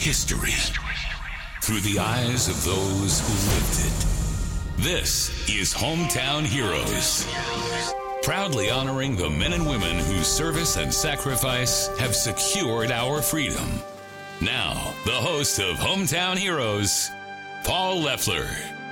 history through the eyes of those who lived it. This is Hometown Heroes, proudly honoring the men and women whose service and sacrifice have secured our freedom. Now, the host of Hometown Heroes, Paul Leffler.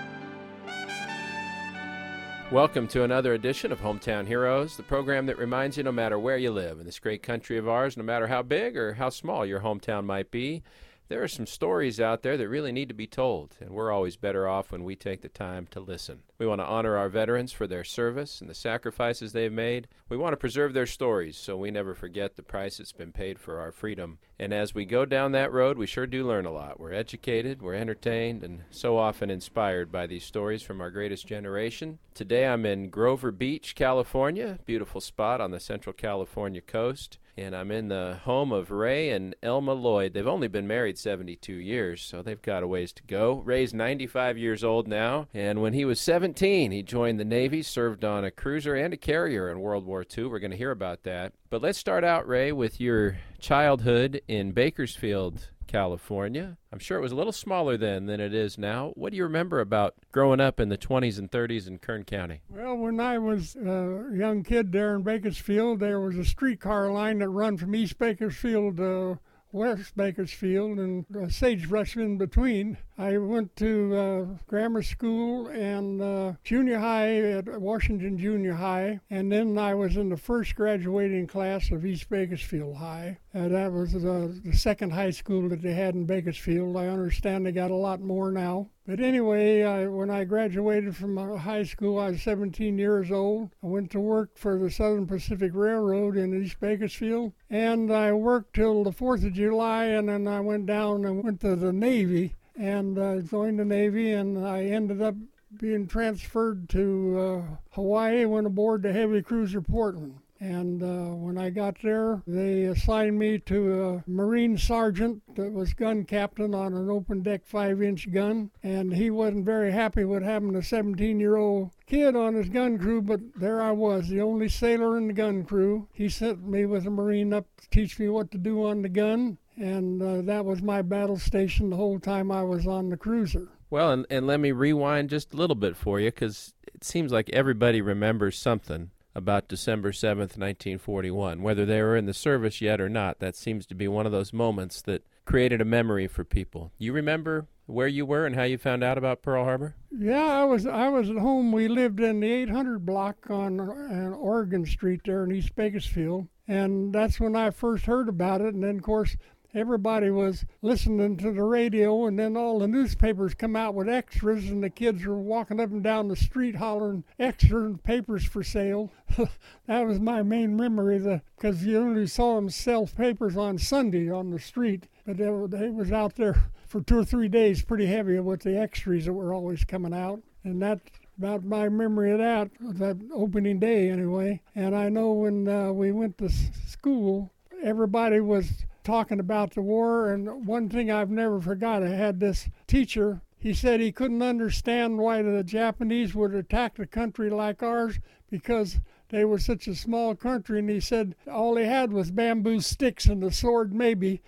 Welcome to another edition of Hometown Heroes, the program that reminds you no matter where you live in this great country of ours, no matter how big or how small your hometown might be, there are some stories out there that really need to be told, and we're always better off when we take the time to listen. We want to honor our veterans for their service and the sacrifices they've made. We want to preserve their stories so we never forget the price that's been paid for our freedom. And as we go down that road, we sure do learn a lot. We're educated, we're entertained, and so often inspired by these stories from our greatest generation. Today I'm in Grover Beach, California, beautiful spot on the Central California coast. And I'm in the home of Ray and Elma Lloyd. They've only been married 72 years, so they've got a ways to go. Ray's 95 years old now, and when he was 17, he joined the Navy, served on a cruiser and a carrier in World War II. We're going to hear about that. But let's start out, Ray, with your childhood in Bakersfield, California. I'm sure it was a little smaller then than it is now. What do you remember about growing up in the 20s and 30s in Kern County? Well, when I was a young kid there in Bakersfield, there was a streetcar line that run from East Bakersfield to West Bakersfield and sagebrush in between. I went to grammar school and junior high at Washington Junior High, and then I was in the first graduating class of East Bakersfield High. That was the second high school that they had in Bakersfield. I understand they got a lot more now. But anyway, when I graduated from high school, I was 17 years old. I went to work for the Southern Pacific Railroad in East Bakersfield, and I worked till the 4th of July, and then I went down and went to the Navy, and joined the Navy, and I ended up being transferred to Hawaii, went aboard the heavy cruiser Portland. And when I got there, they assigned me to a Marine sergeant that was gun captain on an open deck 5-inch gun. And he wasn't very happy with having a 17-year-old kid on his gun crew, but there I was, the only sailor in the gun crew. He sent me with a Marine up to teach me what to do on the gun. And that was my battle station the whole time I was on the cruiser. Well, and let me rewind just a little bit for you, because it seems like everybody remembers something about December 7th, 1941. Whether they were in the service yet or not, that seems to be one of those moments that created a memory for people. You remember where you were and how you found out about Pearl Harbor? Yeah, I was at home. We lived in the 800 block on Oregon Street there in East Bakersfield, and that's when I first heard about it. And then, of course, everybody was listening to the radio, and then all the newspapers come out with extras, and the kids were walking up and down the street hollering extra papers for sale. That was my main memory, because you only saw them sell papers on Sunday on the street, but they was out there for 2 or 3 days pretty heavy with the extras that were always coming out. And that's about my memory of that opening day anyway. And I know when we went to school, everybody was talking about the war, and one thing I've never forgot, I had this teacher. He said he couldn't understand why the Japanese would attack a country like ours because they were such a small country, and he said all they had was bamboo sticks and a sword maybe.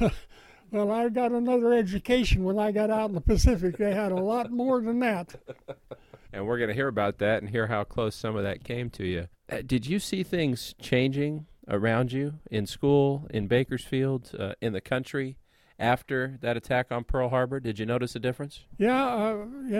Well, I got another education when I got out in the Pacific. They had a lot more than that. And we're going to hear about that and hear how close some of that came to you. Did you see things changing around you in school, in Bakersfield, in the country after that attack on Pearl Harbor? Did you notice a difference? Yeah,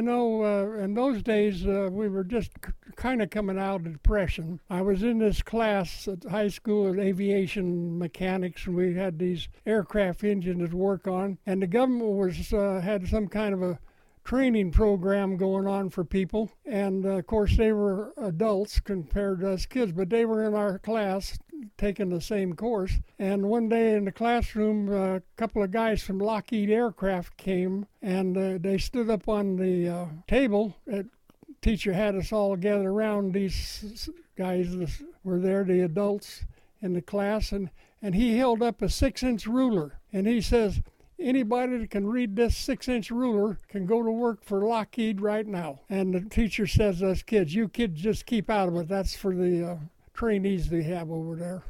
in those days, we were just kind of coming out of depression. I was in this class at high school at aviation mechanics, and we had these aircraft engines to work on, and the government had some kind of a training program going on for people, and of course they were adults compared to us kids, but they were in our class taking the same course. And one day in the classroom, a couple of guys from Lockheed Aircraft came, and they stood up on the table. The teacher had us all gather around. These guys were there, the adults in the class, and he held up a 6-inch ruler, and he says, anybody that can read this 6-inch ruler can go to work for Lockheed right now. And the teacher says to us kids, you kids just keep out of it. That's for the trainees they have over there.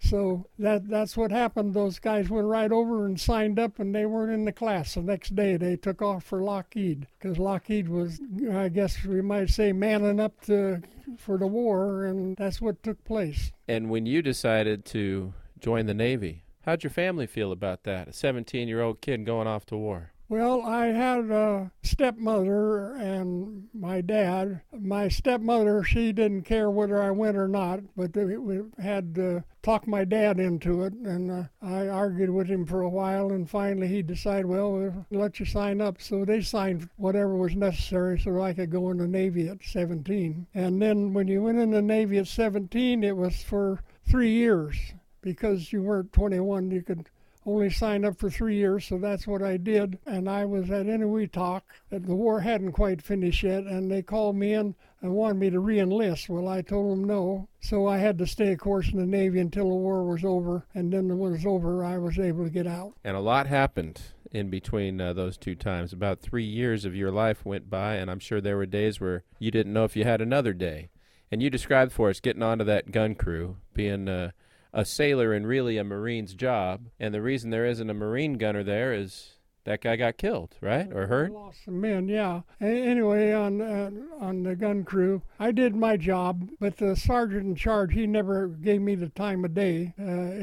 So that's what happened. Those guys went right over and signed up, and they weren't in the class. The next day, they took off for Lockheed, because Lockheed was, I guess we might say, manning up for the war, and that's what took place. And when you decided to join the Navy, how'd your family feel about that, a 17-year-old kid going off to war? Well, I had a stepmother and my dad. My stepmother, she didn't care whether I went or not, but we had to talk my dad into it, and I argued with him for a while, and finally he decided, well, we'll let you sign up. So they signed whatever was necessary so I could go in the Navy at 17. And then when you went in the Navy at 17, it was for 3 years. Because you weren't 21, you could only sign up for 3 years, so that's what I did. And I was at Inuiatak. The war hadn't quite finished yet, and they called me in and wanted me to re-enlist. Well, I told them no, so I had to stay, of course, in the Navy until the war was over, and then when it was over, I was able to get out. And a lot happened in between those two times. About 3 years of your life went by, and I'm sure there were days where you didn't know if you had another day. And you described for us getting onto that gun crew, being a sailor and really a Marine's job, and the reason there isn't a Marine gunner there is that guy got killed, right, or hurt? I lost some men, yeah. Anyway, on the gun crew, I did my job, but the sergeant in charge, he never gave me the time of day.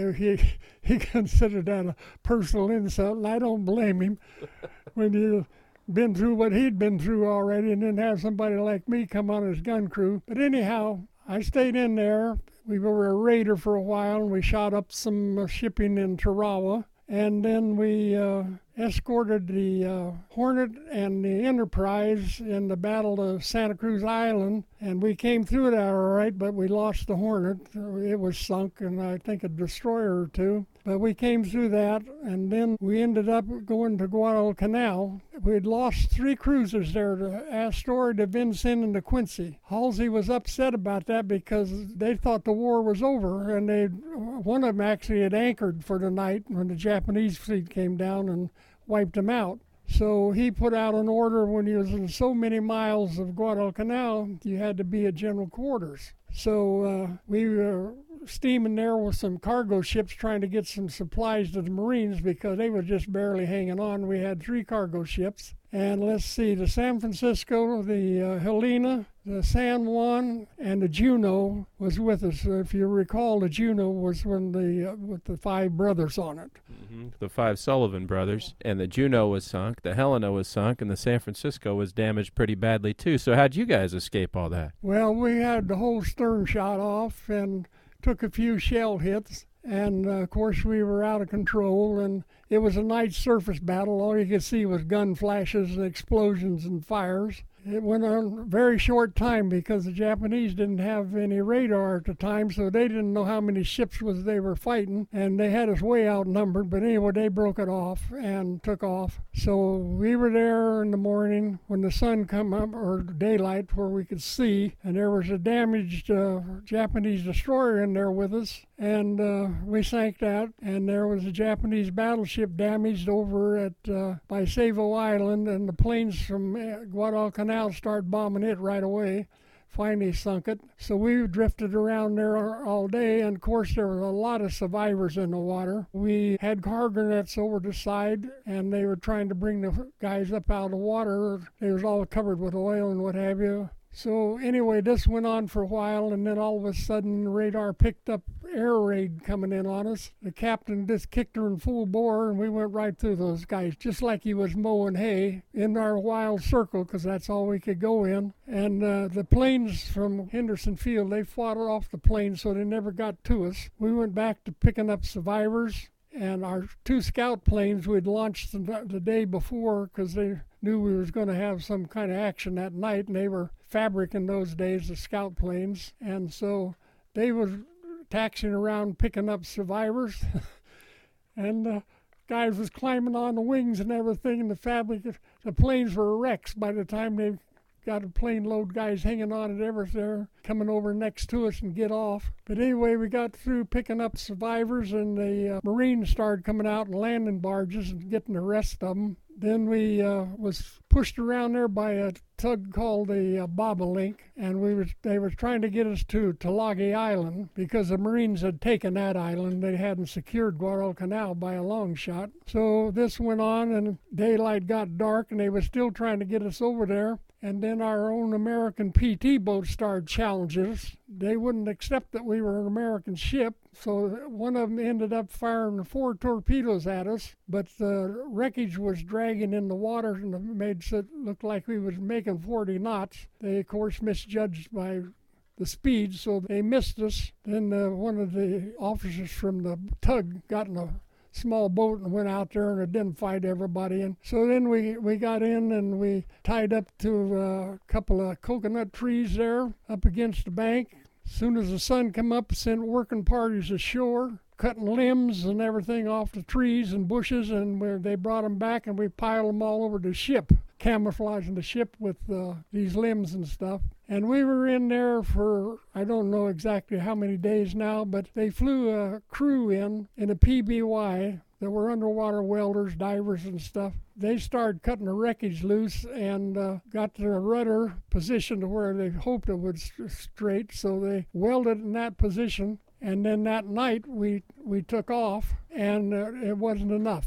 He considered that a personal insult, and I don't blame him. When you've been through what he'd been through already, and then have somebody like me come on his gun crew. But anyhow, I stayed in there. We were a raider for a while, and we shot up some shipping in Tarawa. And then we escorted the Hornet and the Enterprise in the Battle of Santa Cruz Island. And we came through it all right, but we lost the Hornet. It was sunk, and I think a destroyer or two. But we came through that, and then we ended up going to Guadalcanal. We'd lost 3 cruisers there, to Astoria, to Vincennes, and to Quincy. Halsey was upset about that because they thought the war was over, and one of them actually had anchored for the night when the Japanese fleet came down and wiped them out. So he put out an order when he was in so many miles of Guadalcanal, you had to be at general quarters. So we were steaming there with some cargo ships trying to get some supplies to the Marines because they were just barely hanging on. We had 3 cargo ships. And let's see, the San Francisco, the Helena, the San Juan, and the Juno was with us. If you recall, the Juno was with the 5 brothers on it. Mm-hmm. The 5 Sullivan brothers. And the Juno was sunk, the Helena was sunk, and the San Francisco was damaged pretty badly too. So how'd you guys escape all that? Well, we had the whole stern shot off and took a few shell hits. And, of course, we were out of control, and it was a night surface battle. All you could see was gun flashes and explosions and fires. It went on a very short time because the Japanese didn't have any radar at the time, so they didn't know how many ships they were fighting, and they had us way outnumbered. But anyway, they broke it off and took off. So we were there in the morning when the sun come up, or daylight, where we could see, and there was a damaged Japanese destroyer in there with us, and we sank that, and there was a Japanese battleship damaged over at by Savo Island, and the planes from Guadalcanal started bombing it right away. Finally sunk it. So we drifted around there all day, and of course there were a lot of survivors in the water. We had cargo nets over the side, and they were trying to bring the guys up out of the water. They was all covered with oil and what have you. So anyway, this went on for a while, and then all of a sudden the radar picked up air raid coming in on us. The captain just kicked her in full bore, and we went right through those guys, just like he was mowing hay in our wild circle, because that's all we could go in. And the planes from Henderson Field, they fought off the planes, so they never got to us. We went back to picking up survivors, and our 2 scout planes we'd launched the day before because they knew we was going to have some kind of action that night, and they were fabric in those days, the scout planes, and so they was taxiing around picking up survivors, and guys was climbing on the wings and everything, and the planes were wrecks by the time they got a plane load guys hanging on it ever there, coming over next to us and get off. But anyway, we got through picking up survivors, and the Marines started coming out and landing barges and getting the rest of them. Then we was pushed around there by a tug called the Bobolink, and they were trying to get us to Tulagi Island because the Marines had taken that island. They hadn't secured Guadalcanal by a long shot. So this went on, and daylight got dark, and they were still trying to get us over there. And then our own American PT boat started challenging us. They wouldn't accept that we were an American ship, so one of them ended up firing 4 torpedoes at us, but the wreckage was dragging in the water and it made it look like we was making 40 knots. They, of course, misjudged by the speed, so they missed us. Then one of the officers from the tug got in a small boat and went out there and identified everybody. And so then we got in and we tied up to a couple of coconut trees there up against the bank. As soon as the sun come up, sent working parties ashore, cutting limbs and everything off the trees and bushes, and they brought them back and we piled them all over the ship, camouflaging the ship with these limbs and stuff. And we were in there for, I don't know exactly how many days now, but they flew a crew in a PBY. There were underwater welders, divers and stuff. They started cutting the wreckage loose and got the rudder positioned to where they hoped it would straight, so they welded in that position. And then that night we took off, and it wasn't enough.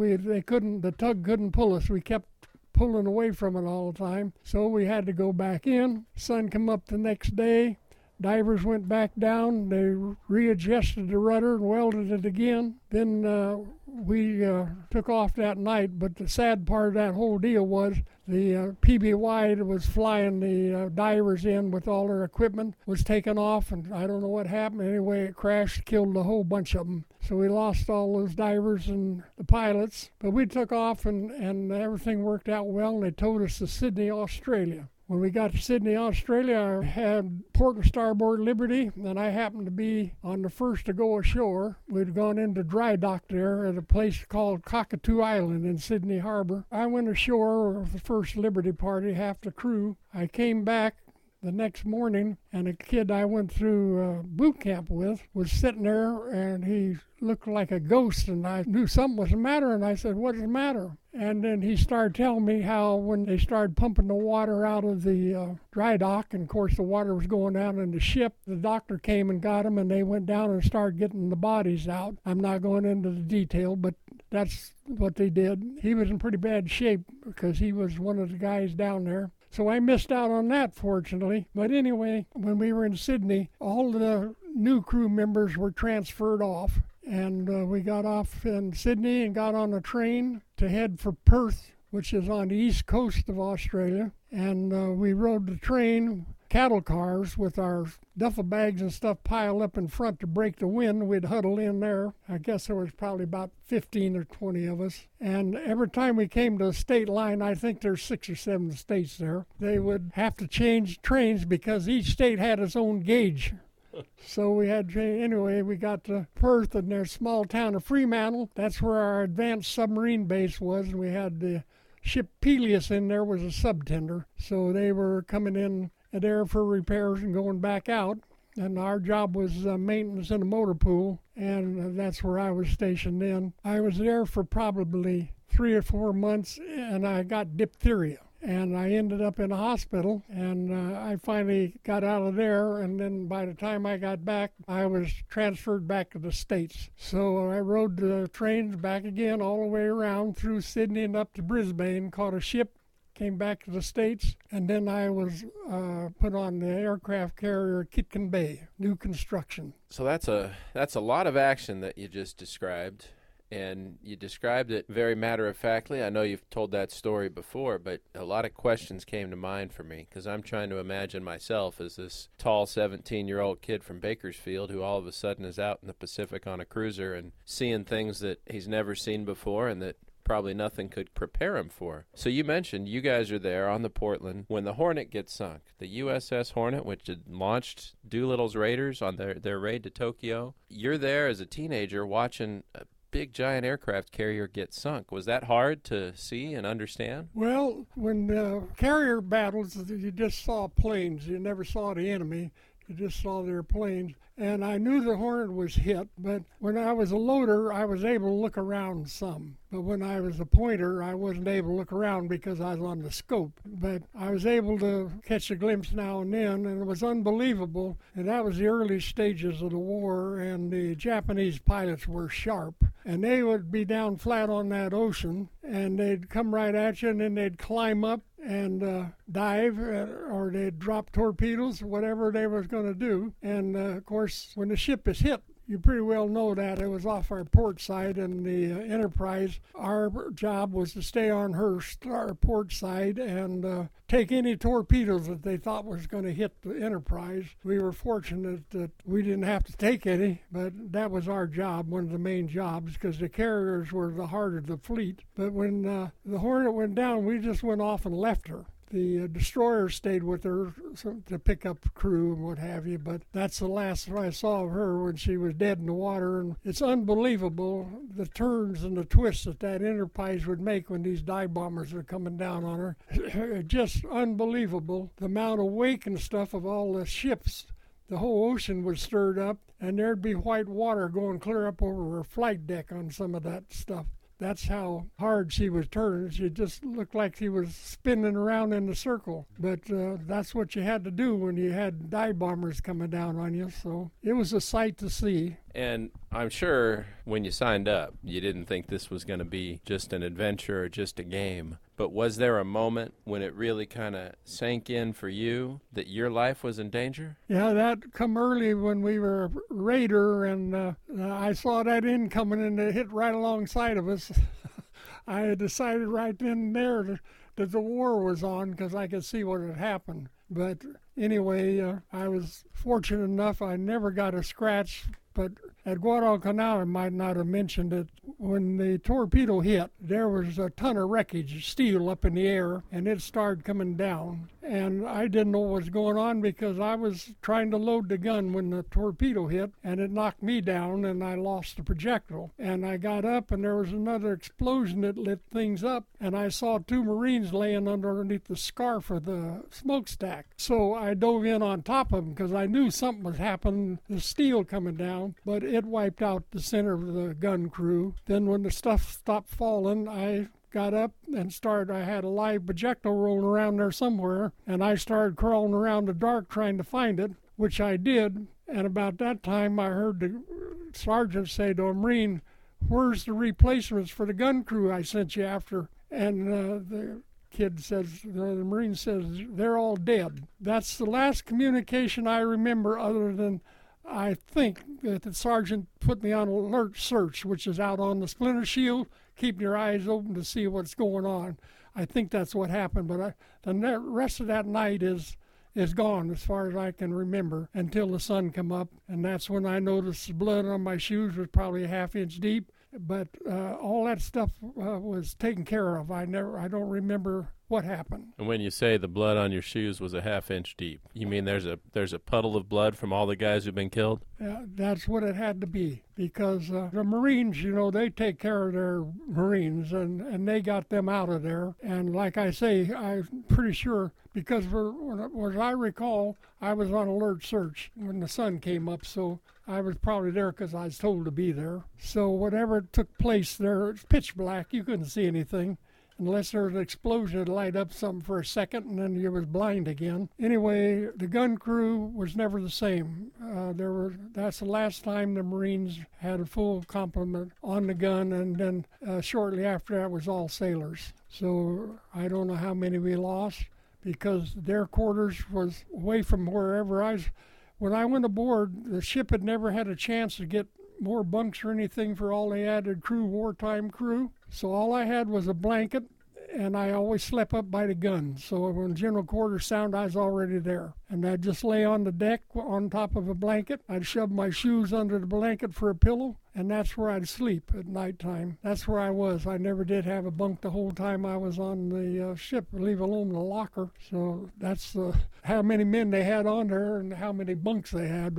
The tug couldn't pull us. We kept pulling away from it all the time. So we had to go back in. Sun come up the next day. Divers went back down. They readjusted the rudder and welded it again. Then we took off that night. But the sad part of that whole deal was the PBY that was flying the divers in with all their equipment was taken off, and I don't know what happened. Anyway, it crashed, killed a whole bunch of them. So we lost all those divers and the pilots. But we took off, and everything worked out well, and they towed us to Sydney, Australia. When we got to Sydney, Australia, I had port and starboard liberty, and I happened to be on the first to go ashore. We'd gone into dry dock there at a place called Cockatoo Island in Sydney Harbor. I went ashore with the first Liberty party, half the crew. I came back the next morning, and a kid I went through boot camp with was sitting there, and he looked like a ghost, and I knew something was the matter, and I said, "What's the matter?" And then he started telling me how when they started pumping the water out of the dry dock, and of course the water was going down in the ship, the doctor came and got them, and they went down and started getting the bodies out. I'm not going into the detail, but that's what they did. He was in pretty bad shape because he was one of the guys down there. So I missed out on that, fortunately. But anyway, when we were in Sydney, all the new crew members were transferred off. And we got off in Sydney and got on a train to head for Perth, which is on the east coast of Australia. And we rode the train, cattle cars, with our duffel bags and stuff piled up in front to break the wind. We'd huddle in there. I guess there was probably about 15 or 20 of us. And every time we came to a state line, I think there's 6 or 7 states there, they would have to change trains because each state had its own gauge. So we had anyway, we got to Perth and their small town of Fremantle. That's where our advanced submarine base was, and we had the ship Peleus in there, was a subtender. So they were coming in there for repairs and going back out. And our job was maintenance in the motor pool, and that's where I was stationed in. I was there for probably 3 or 4 months, and I got diphtheria. And I ended up in a hospital, and I finally got out of there, and then by the time I got back, I was transferred back to the States. So I rode the trains back again all the way around through Sydney and up to Brisbane, caught a ship, came back to the States, and then I was put on the aircraft carrier Kitkin Bay, new construction. So that's a lot of action that you just described. And you described it very matter-of-factly. I know you've told that story before, but a lot of questions came to mind for me because I'm trying to imagine myself as this tall 17-year-old kid from Bakersfield who all of a sudden is out in the Pacific on a cruiser and seeing things that he's never seen before and that probably nothing could prepare him for. So you mentioned you guys are there on the Portland when the Hornet gets sunk. The USS Hornet, which had launched Doolittle's raiders on their raid to Tokyo. You're there as a teenager watching a big giant aircraft carrier get sunk. Was that hard to see and understand? Well, when carrier battles, you just saw planes. You never saw the enemy. You just saw their planes. and I knew the Hornet was hit, but when I was a loader, I was able to look around some. But when I was a pointer, I wasn't able to look around because I was on the scope. But I was able to catch a glimpse now and then, and it was unbelievable. And that was the early stages of the war, and the Japanese pilots were sharp. And they would be down flat on that ocean, and they'd come right at you, and then they'd climb up and dive, or they'd drop torpedoes, whatever they was going to do. And, of course, when the ship is hit, you pretty well know that it was off our port side, and the Enterprise, our job was to stay on our port side and take any torpedoes that they thought was going to hit the Enterprise. We were fortunate that we didn't have to take any, but that was our job, one of the main jobs, because the carriers were the heart of the fleet. But when the Hornet went down, we just went off and left her. The destroyer stayed with her to pick up crew and what have you, but that's the last I saw of her when she was dead in the water. And it's unbelievable the turns and the twists that Enterprise would make when these dive bombers are coming down on her. Just unbelievable. The amount of wake and stuff of all the ships. The whole ocean was stirred up, and there'd be white water going clear up over her flight deck on some of that stuff. That's how hard she was turning. She just looked like she was spinning around in a circle. But that's what you had to do when you had dive bombers coming down on you. So it was a sight to see. And I'm sure when you signed up, you didn't think this was going to be just an adventure or just a game. But was there a moment when it really kind of sank in for you that your life was in danger? Yeah, that come early when we were a raider, and I saw that incoming, and it hit right alongside of us. I had decided right then and there that the war was on because I could see what had happened. But anyway, I was fortunate enough I never got a scratch. But at Guadalcanal, I might not have mentioned it, when the torpedo hit, there was a ton of wreckage, steel up in the air, and it started coming down. And I didn't know what was going on because I was trying to load the gun when the torpedo hit, and it knocked me down, and I lost the projectile. And I got up, and there was another explosion that lit things up, and I saw two Marines laying underneath the scarf of the smokestack. So I dove in on top of them because I knew something was happening, the steel coming down, but it wiped out the center of the gun crew. Then when the stuff stopped falling, I got up and I had a live projectile rolling around there somewhere, and I started crawling around the dark trying to find it, which I did. And about that time, I heard the sergeant say to a Marine, "Where's the replacements for the gun crew I sent you after?" And the kid says, the Marine says, "They're all dead." That's the last communication I remember, other than I think that the sergeant put me on alert search, which is out on the splinter shield, keeping your eyes open to see what's going on. I think that's what happened, but the rest of that night is gone as far as I can remember until the sun come up, and that's when I noticed the blood on my shoes was probably a half-inch deep. But all that stuff was taken care of. I don't remember what happened. And when you say the blood on your shoes was a half-inch deep, you mean there's a puddle of blood from all the guys who've been killed? That's what it had to be, because the Marines, they take care of their Marines, and they got them out of there. And like I say, I'm pretty sure, because as I recall, I was on alert search when the sun came up, so I was probably there because I was told to be there. So whatever took place there, it's pitch black. You couldn't see anything unless there was an explosion that light up something for a second, and then you was blind again. Anyway, the gun crew was never the same. That's the last time the Marines had a full complement on the gun, and then shortly after that was all sailors. So I don't know how many we lost, because their quarters was away from wherever I was. When I went aboard, the ship had never had a chance to get more bunks or anything for all they added crew, wartime crew. So all I had was a blanket, and I always slept up by the gun. So when general quarters sound, I was already there. And I'd just lay on the deck on top of a blanket. I'd shove my shoes under the blanket for a pillow, and that's where I'd sleep at nighttime. That's where I was. I never did have a bunk the whole time I was on the ship, leave alone the locker. So that's how many men they had on there and how many bunks they had. But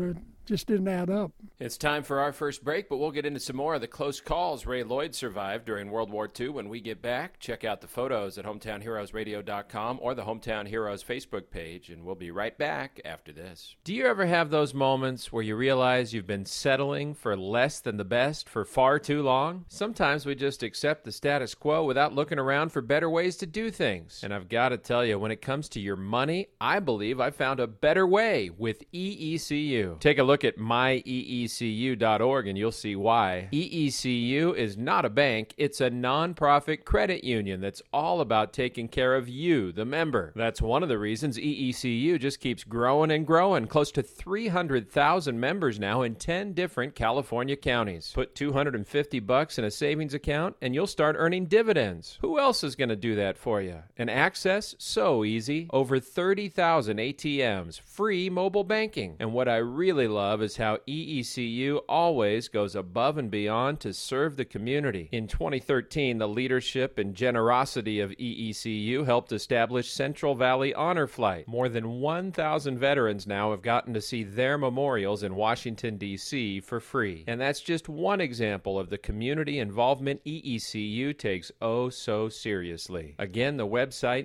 just didn't add up. It's time for our first break, but we'll get into some more of the close calls Ray Lloyd survived during World War II when we get back. Check out the photos at hometownheroesradio.com or the Hometown Heroes Facebook page, and we'll be right back after this. Do you ever have those moments where you realize you've been settling for less than the best for far too long? Sometimes we just accept the status quo without looking around for better ways to do things. And I've got to tell you, when it comes to your money, I believe I found a better way with EECU. Take a look at myeecu.org and you'll see why. EECU is not a bank, it's a nonprofit credit union that's all about taking care of you, the member. That's one of the reasons EECU just keeps growing and growing. Close to 300,000 members now in 10 different California counties. Put $250 in a savings account and you'll start earning dividends. Who else is going to do that for you? And access? So easy. Over 30,000 ATMs, free mobile banking. And what I really love is how EECU always goes above and beyond to serve the community. In 2013, the leadership and generosity of EECU helped establish Central Valley Honor Flight. More than 1,000 veterans now have gotten to see their memorials in Washington, D.C. for free. And that's just one example of the community involvement EECU takes oh so seriously. Again, the website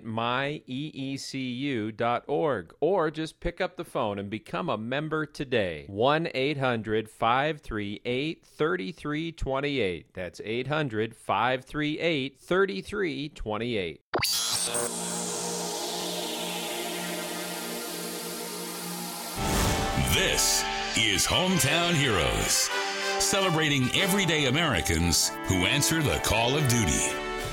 myeecu.org, or just pick up the phone and become a member today. 1-800-538-3328. That's 800-538-3328. This is Hometown Heroes, celebrating everyday Americans who answer the call of duty.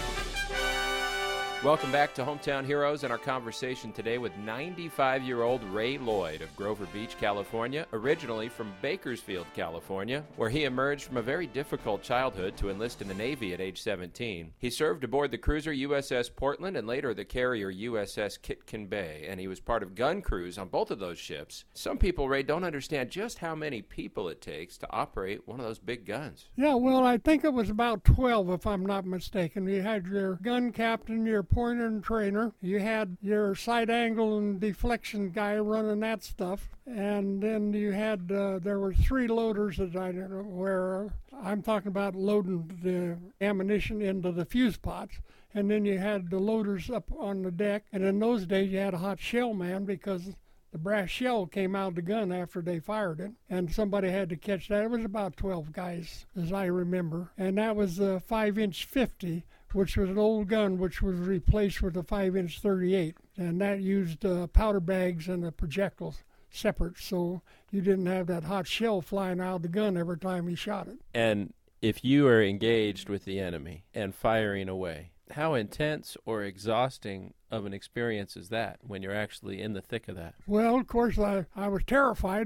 Welcome back to Hometown Heroes and our conversation today with 95-year-old Ray Lloyd of Grover Beach, California, originally from Bakersfield, California, where he emerged from a very difficult childhood to enlist in the Navy at age 17. He served aboard the cruiser USS Portland and later the carrier USS Kitkin Bay, and he was part of gun crews on both of those ships. Some people, Ray, don't understand just how many people it takes to operate one of those big guns. Yeah, well, I think it was about 12, if I'm not mistaken. You had your gun captain, your pointer and trainer. You had your sight angle and deflection guy running that stuff. And then you had, there were 3 loaders that I don't know where, I'm talking about loading the ammunition into the fuse pots. And then you had the loaders up on the deck. And in those days you had a hot shell man because the brass shell came out of the gun after they fired it, and somebody had to catch that. It was about 12 guys, as I remember. And that was the 5-inch 50, which was an old gun which was replaced with a 5-inch 38. And that used powder bags and the projectiles separate, so you didn't have that hot shell flying out of the gun every time he shot it. And if you are engaged with the enemy and firing away, how intense or exhausting of an experience is that when you're actually in the thick of that? Well, of course, I was terrified,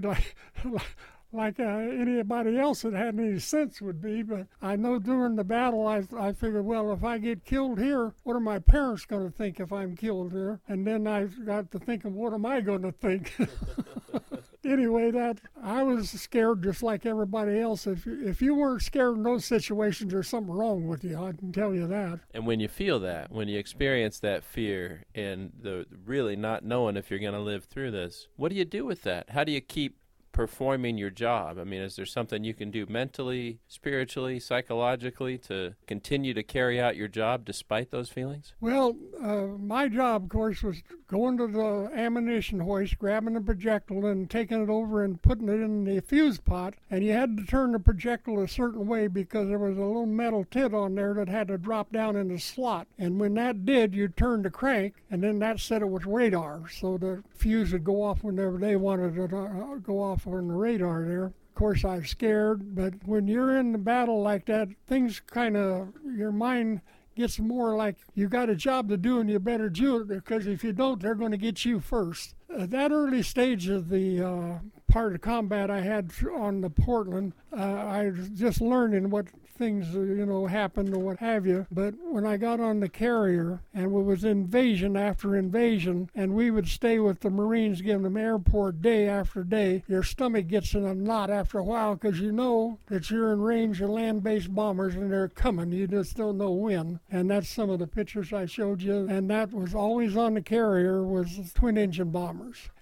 like anybody else that had any sense would be. But I know during the battle, I figured, well, if I get killed here, what are my parents going to think if I'm killed here? And then I got to thinking, what am I going to think? Anyway, that I was scared just like everybody else. If you weren't scared in those situations, there's something wrong with you. I can tell you that. And when you feel that, when you experience that fear and the really not knowing if you're going to live through this, what do you do with that? How do you keep performing your job? I mean, is there something you can do mentally, spiritually, psychologically to continue to carry out your job despite those feelings? Well, my job, of course, was going to the ammunition hoist, grabbing the projectile and taking it over and putting it in the fuse pot. And you had to turn the projectile a certain way because there was a little metal tit on there that had to drop down in the slot. And when that did, you turned the crank, and then that set it with radar. So the fuse would go off whenever they wanted it to go off on the radar there. Of course, I was scared, but when you're in the battle like that, things kind of, your mind gets more like you got a job to do and you better do it, because if you don't, they're going to get you first. At that early stage of the part of combat I had on the Portland, I was just learning what things, happened or what have you. But when I got on the carrier, and it was invasion after invasion, and we would stay with the Marines, giving them airport day after day, your stomach gets in a knot after a while because you know that you're in range of land-based bombers and they're coming. You just don't know when. And that's some of the pictures I showed you. And that was always on the carrier, was twin-engine bombers.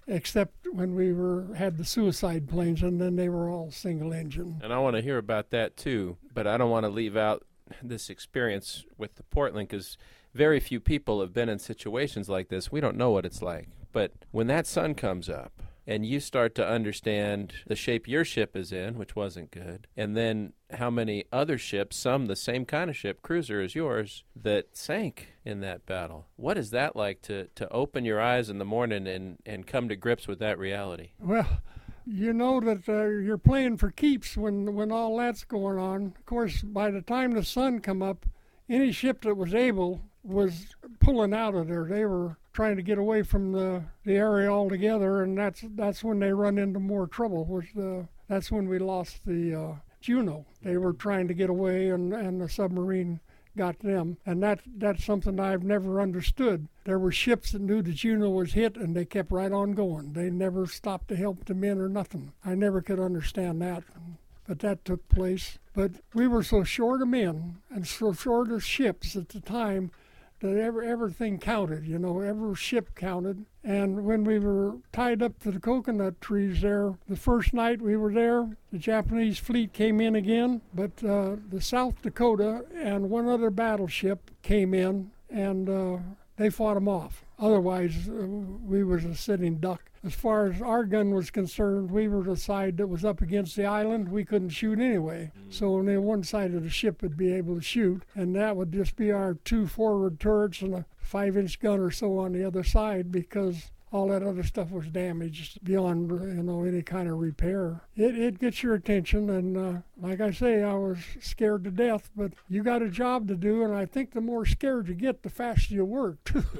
except when we had the suicide planes, and then they were all single engine. And I want to hear about that too, but I don't want to leave out this experience with the Portland because very few people have been in situations like this. We don't know what it's like. But when that sun comes up and you start to understand the shape your ship is in, which wasn't good, and then how many other ships, some the same kind of ship, cruiser as yours, that sank in that battle. What is that like to open your eyes in the morning and come to grips with that reality? Well, you know that you're playing for keeps when all that's going on. Of course, by the time the sun come up, any ship that was able was pulling out of there. They were trying to get away from the area altogether, and that's when they run into more trouble. That's when we lost the Juno. They were trying to get away, and the submarine got them, and that's something I've never understood. There were ships that knew the Juno was hit, and they kept right on going. They never stopped to help the men or nothing. I never could understand that. But that took place. But we were so short of men and so short of ships at the time that everything counted, every ship counted. And when we were tied up to the coconut trees there, the first night we were there, the Japanese fleet came in again, but the South Dakota and one other battleship came in, and they fought them off. Otherwise, we was a sitting duck. As far as our gun was concerned, we were the side that was up against the island. We couldn't shoot anyway. So only one side of the ship would be able to shoot, and that would just be our 2 forward turrets and a 5-inch gun or so on the other side, because all that other stuff was damaged beyond, any kind of repair. It gets your attention, and like I say, I was scared to death, but you got a job to do, and I think the more scared you get, the faster you work.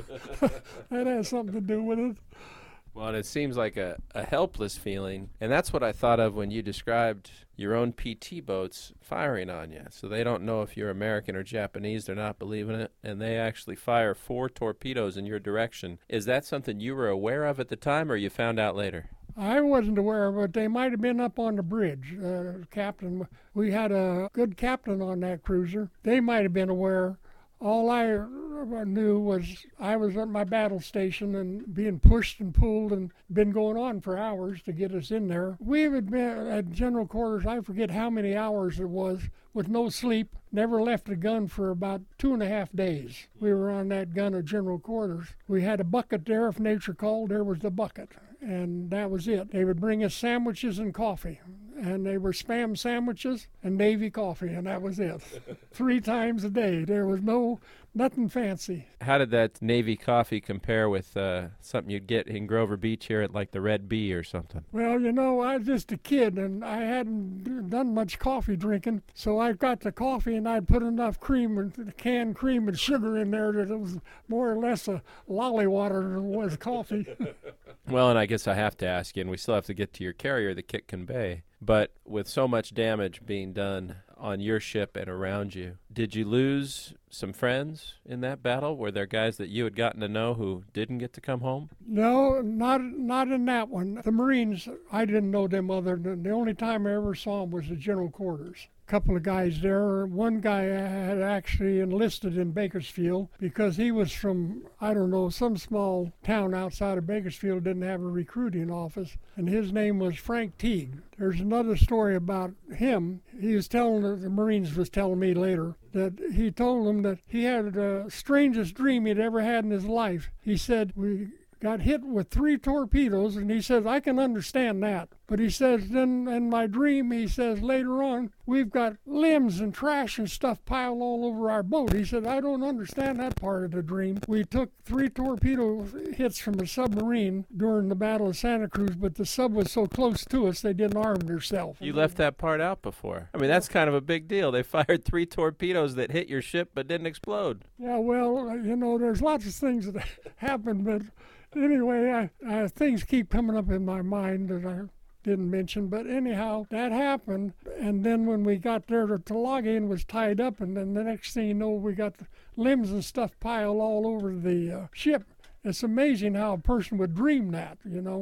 That has something to do with it. Well, and it seems like a helpless feeling, and that's what I thought of when you described your own PT boats firing on you. So they don't know if you're American or Japanese, they're not believing it, and they actually fire 4 torpedoes in your direction. Is that something you were aware of at the time, or you found out later? I wasn't aware of it. They might have been up on the bridge. Captain, we had a good captain on that cruiser. They might have been aware. All I knew was I was at my battle station and being pushed and pulled and been going on for hours to get us in there. We had been at general quarters, I forget how many hours it was, with no sleep, never left the gun for about 2.5 days. We were on that gun at general quarters. We had a bucket there. If nature called, there was the bucket, and that was it. They would bring us sandwiches and coffee, and they were Spam sandwiches and Navy coffee, and that was it. 3 times a day. There was nothing fancy. How did that Navy coffee compare with something you'd get in Grover Beach here at like the Red Bee or something? Well, I was just a kid, and I hadn't done much coffee drinking, so I got the coffee, and I'd put enough cream and canned cream and sugar in there that it was more or less a lolly water than it was coffee. Well, and I guess I have to ask you, and we still have to get to your carrier, the Kitkin Bay, but with so much damage being done on your ship and around you, did you lose some friends in that battle? Were there guys that you had gotten to know who didn't get to come home? No, not in that one. The Marines, I didn't know them other than the only time I ever saw them was at general quarters. Couple of guys there. One guy had actually enlisted in Bakersfield because he was from, some small town outside of Bakersfield, didn't have a recruiting office, and his name was Frank Teague. There's another story about him. He was telling, the Marines was telling me later, that he told them that he had the strangest dream he'd ever had in his life. He said, we got hit with 3 torpedoes, and he says, I can understand that. But he says, then in my dream, he says, later on, we've got limbs and trash and stuff piled all over our boat. He said, I don't understand that part of the dream. We took 3 torpedo hits from a submarine during the Battle of Santa Cruz, but the sub was so close to us, they didn't arm themselves. You left that part out before. I mean, that's kind of a big deal. They fired 3 torpedoes that hit your ship but didn't explode. Yeah, well, there's lots of things that happened, but anyway, things keep coming up in my mind that I didn't mention, but anyhow, that happened, and then when we got there, the Tulagian was tied up, and then the next thing you know, we got the limbs and stuff piled all over the ship. It's amazing how a person would dream that,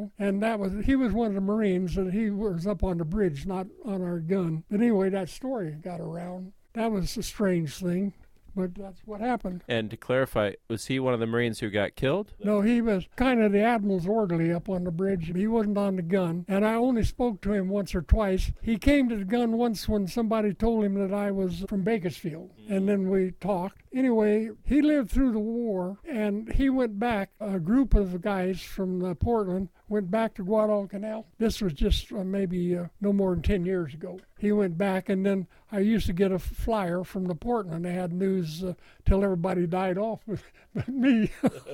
and he was one of the Marines, and he was up on the bridge, not on our gun. But anyway, that story got around. That was a strange thing. but that's what happened. And to clarify, was he one of the Marines who got killed? No, he was kind of the admiral's orderly up on the bridge. He wasn't on the gun, and I only spoke to him once or twice. He came to the gun once when somebody told him that I was from Bakersfield, and then we talked. Anyway, he lived through the war, and he went back. A group of guys from Portland went back to Guadalcanal. This was just maybe no more than 10 years ago. He went back, and then I used to get a flyer from the Portland. They had news till everybody died off but me.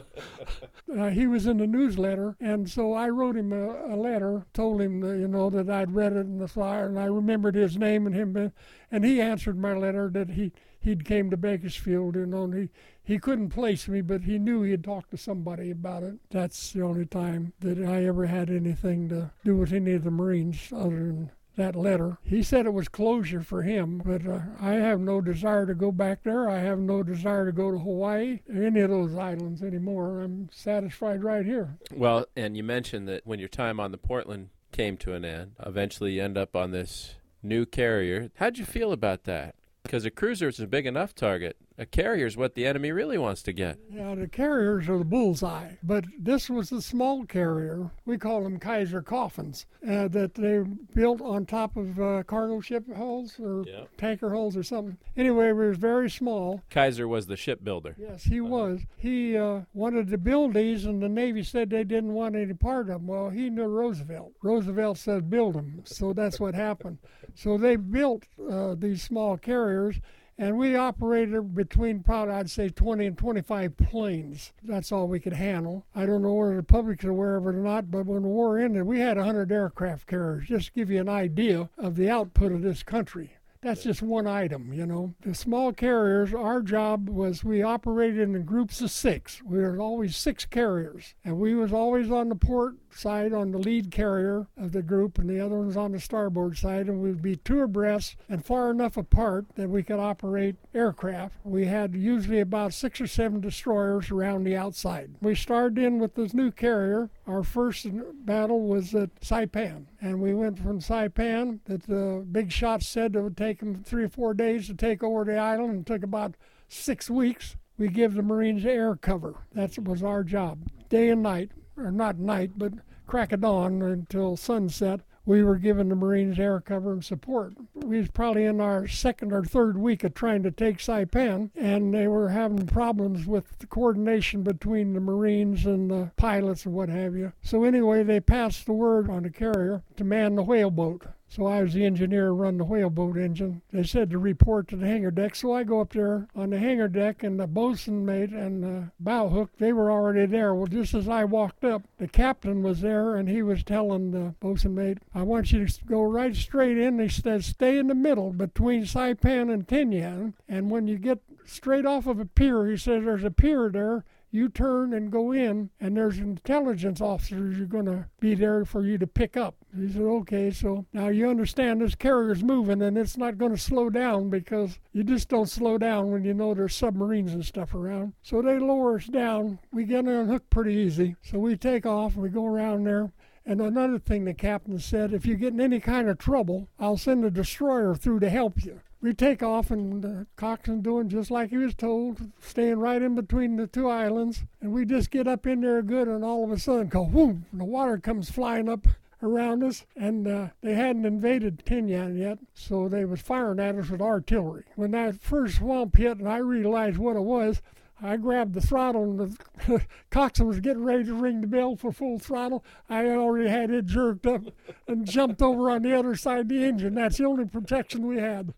He was in the newsletter, and so I wrote him a letter, told him that I'd read it in the flyer, and I remembered his name and him, and he answered my letter that he'd came to Bakersfield, and he couldn't place me, but he knew he had talked to somebody about it. That's the only time that I ever had anything to do with any of the Marines other than that letter. He said it was closure for him, but I have no desire to go back there. I have no desire to go to Hawaii or any of those islands anymore. I'm satisfied right here. Well, and you mentioned that when your time on the Portland came to an end, eventually you end up on this new carrier. How'd you feel about that? Because a cruiser is a big enough target. A carrier is what the enemy really wants to get. Yeah, the carriers are the bullseye. But this was a small carrier. We call them Kaiser coffins that they built on top of cargo ship hulls or tanker hulls or something. Anyway, it was very small. Kaiser was the shipbuilder. Yes, he was. He wanted to build these, and the Navy said they didn't want any part of them. Well, he knew Roosevelt. Roosevelt said build them, so that's what happened. So they built these small carriers, and we operated between probably, I'd say, 20 and 25 planes. That's all we could handle. I don't know whether the public's aware of it or not, but when the war ended, we had 100 aircraft carriers, just to give you an idea of the output of this country. That's just one item, The small carriers, our job was we operated in groups of 6. We were always 6 carriers, and we was always on the port side on the lead carrier of the group, and the other ones on the starboard side, and we'd be 2 abreast and far enough apart that we could operate aircraft. We had usually about 6 or 7 destroyers around the outside. We started in with this new carrier. Our first battle was at Saipan, and we went from Saipan that the big shots said it would take them 3 or 4 days to take over the island, and it took about 6 weeks. We give the Marines air cover. That was our job, day and night. Or not night, but crack of dawn until sunset. We were giving the Marines air cover and support. We was probably in our 2nd or 3rd week of trying to take Saipan, and they were having problems with the coordination between the Marines and the pilots and what have you. So anyway, they passed the word on the carrier to man the whaleboat. So I was the engineer run the whaleboat engine. They said to report to the hangar deck, so I go up there on the hangar deck, and the bosun mate and the bow hook, they were already there. Well, just as I walked up, the captain was there, and he was telling the bosun mate, I want you to go right straight in. He said, stay in the middle between Saipan and Tinian, and when you get straight off of a pier, he says, there's a pier there. You turn and go in, and there's intelligence officers you're going to be there for you to pick up. He said, okay, so now you understand this carrier's moving, and it's not going to slow down because you just don't slow down when you know there's submarines and stuff around. So they lower us down. We get unhooked pretty easy. So we take off, and we go around there. And another thing the captain said, if you get in any kind of trouble, I'll send a destroyer through to help you. We take off, and Coxswain doing just like he was told, staying right in between the 2 islands. And we just get up in there good, and all of a sudden, go whoom, the water comes flying up around us, and they hadn't invaded Tinian yet, so they was firing at us with artillery. When that first swamp hit, and I realized what it was, I grabbed the throttle, and the coxswain was getting ready to ring the bell for full throttle. I already had it jerked up and jumped over on the other side of the engine. That's the only protection we had.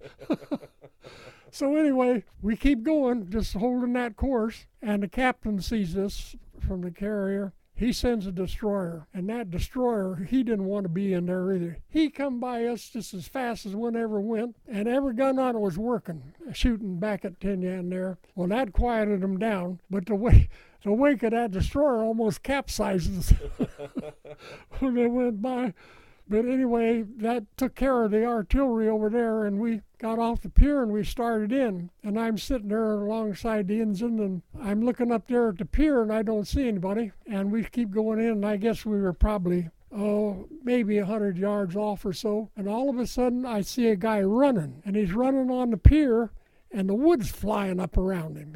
So anyway, we keep going, just holding that course, and the captain sees this from the carrier. He sends a destroyer, and that destroyer, he didn't want to be in there either. He come by us just as fast as one ever went, and every gun on it was working, shooting back at Tinian there. Well, that quieted them down, but the wake of that destroyer almost capsizes when they went by. But anyway, that took care of the artillery over there, and we got off the pier and we started in. And I'm sitting there alongside the ensign, and I'm looking up there at the pier, and I don't see anybody. And we keep going in, and I guess we were probably, maybe 100 yards off or so. And all of a sudden, I see a guy running, and he's running on the pier, and the wood's flying up around him.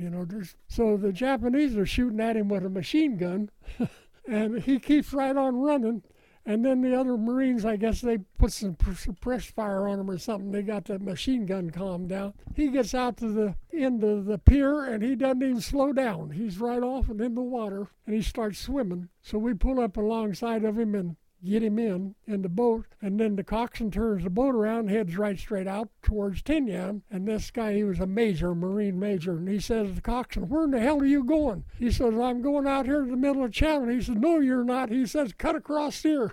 So the Japanese are shooting at him with a machine gun, and he keeps right on running. And then the other Marines, I guess they put some suppressed fire on him or something. They got that machine gun calmed down. He gets out to the end of the pier, and he doesn't even slow down. He's right off and in the water, and he starts swimming. So we pull up alongside of him and get him in the boat, and then the coxswain turns the boat around, heads right straight out towards Tinian, and this guy, he was a major, Marine major, and he says to the coxswain, "Where in the hell are you going?" He says, "I'm going out here in the middle of the channel." He says, "No, you're not." He says, "Cut across here."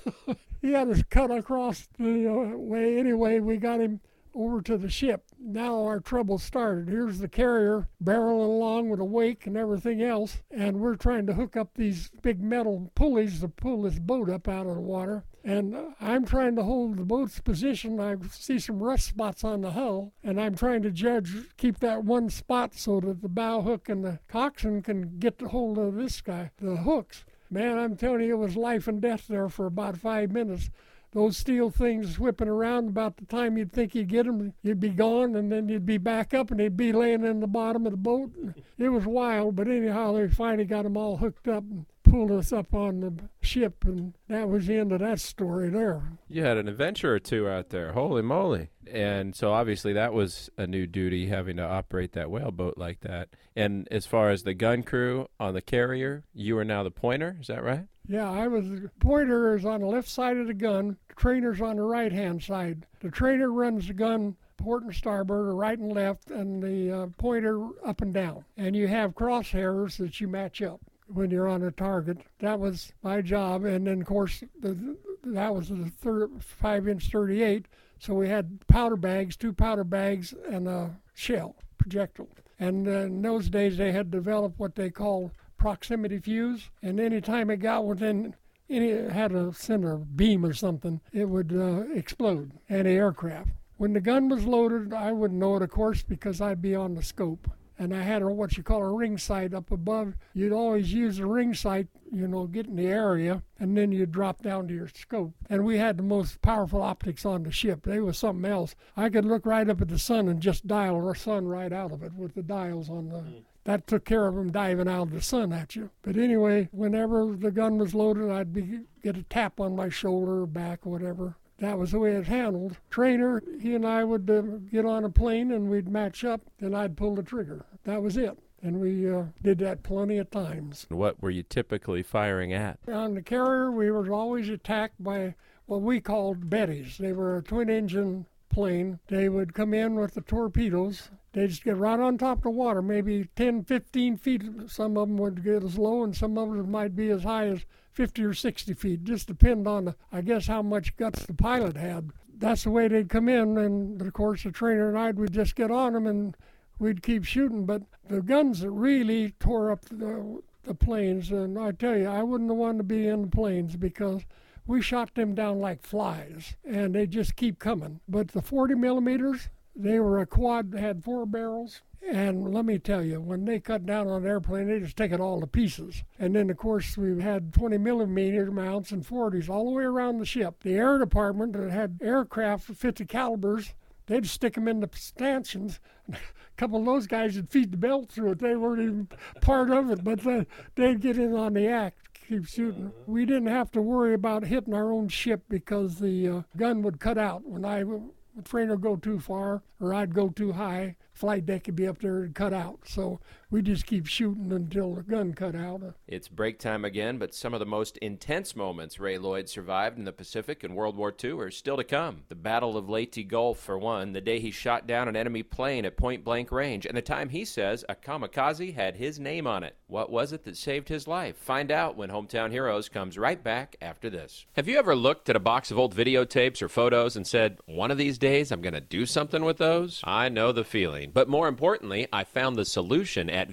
He had us cut across the way. Anyway, we got him over to the ship. Now our trouble started. Here's the carrier barreling along with a wake and everything else, and we're trying to hook up these big metal pulleys to pull this boat up out of the water. And I'm trying to hold the boat's position. I see some rust spots on the hull, and I'm trying to keep that one spot so that the bow hook and the coxswain can get the hold of this guy, the hooks. Man, I'm telling you, it was life and death there for about 5 minutes. Those steel things whipping around, about the time you'd think you'd get them, you'd be gone, and then you'd be back up, and they'd be laying in the bottom of the boat. It was wild, but anyhow, they finally got them all hooked up and pulled us up on the ship, and that was the end of that story there. You had an adventure or two out there. Holy moly. And so obviously that was a new duty, having to operate that whaleboat like that. And as far as the gun crew on the carrier, you are now the pointer, is that right? Yeah, I was the pointer is on the left side of the gun, the trainer's on the right-hand side. The trainer runs the gun port and starboard, or right and left, and the pointer up and down. And you have crosshairs that you match up when you're on a target. That was my job. And then, of course, that was the 5-inch 38, so we had powder bags, 2 powder bags, and a shell, projectile. And in those days, they had developed what they call proximity fuse, and any time it got within it had a center beam or something, it would explode anti-aircraft. When the gun was loaded, I wouldn't know it, of course, because I'd be on the scope. And I had what you call a ring sight up above. You'd always use the ring sight, get in the area, and then you'd drop down to your scope. And we had the most powerful optics on the ship. They was something else. I could look right up at the sun and just dial the sun right out of it with the dials on the... That took care of them diving out of the sun at you. But anyway, whenever the gun was loaded, I'd get a tap on my shoulder or back or whatever. That was the way it handled. Trainer, he and I would get on a plane and we'd match up, and I'd pull the trigger. That was it. And we did that plenty of times. What were you typically firing at? On the carrier, we were always attacked by what we called Bettys. They were a twin-engine plane. They would come in with the torpedoes. They'd just get right on top of the water, maybe 10, 15 feet. Some of them would get as low, and some of them might be as high as 50 or 60 feet. Just depend on, I guess, how much guts the pilot had. That's the way they'd come in, and of course the trainer and I would just get on them, and we'd keep shooting. But the guns that really tore up the planes, and I tell you, I wouldn't have wanted to be in the planes because we shot them down like flies, and they just keep coming. But the 40 millimeters, they were a quad that had 4 barrels. And let me tell you, when they cut down on an airplane, they just take it all to pieces. And then, of course, we had 20 millimeter mounts and 40s all the way around the ship. The air department that had aircraft for 50 calibers, they'd stick them in the stanchions. A couple of those guys would feed the belt through it. They weren't even part of it, but they'd get in on the act. Keep shooting. We didn't have to worry about hitting our own ship because the gun would cut out. When the trainer would go too far or I'd go too high, flight deck would be up there and cut out. So we just keep shooting until the gun cut out. It's break time again, but some of the most intense moments Ray Lloyd survived in the Pacific in World War II are still to come. The Battle of Leyte Gulf, for one, the day he shot down an enemy plane at point-blank range, and the time he says a kamikaze had his name on it. What was it that saved his life? Find out when Hometown Heroes comes right back after this. Have you ever looked at a box of old videotapes or photos and said, one of these days I'm going to do something with those? I know the feeling. But more importantly, I found the solution at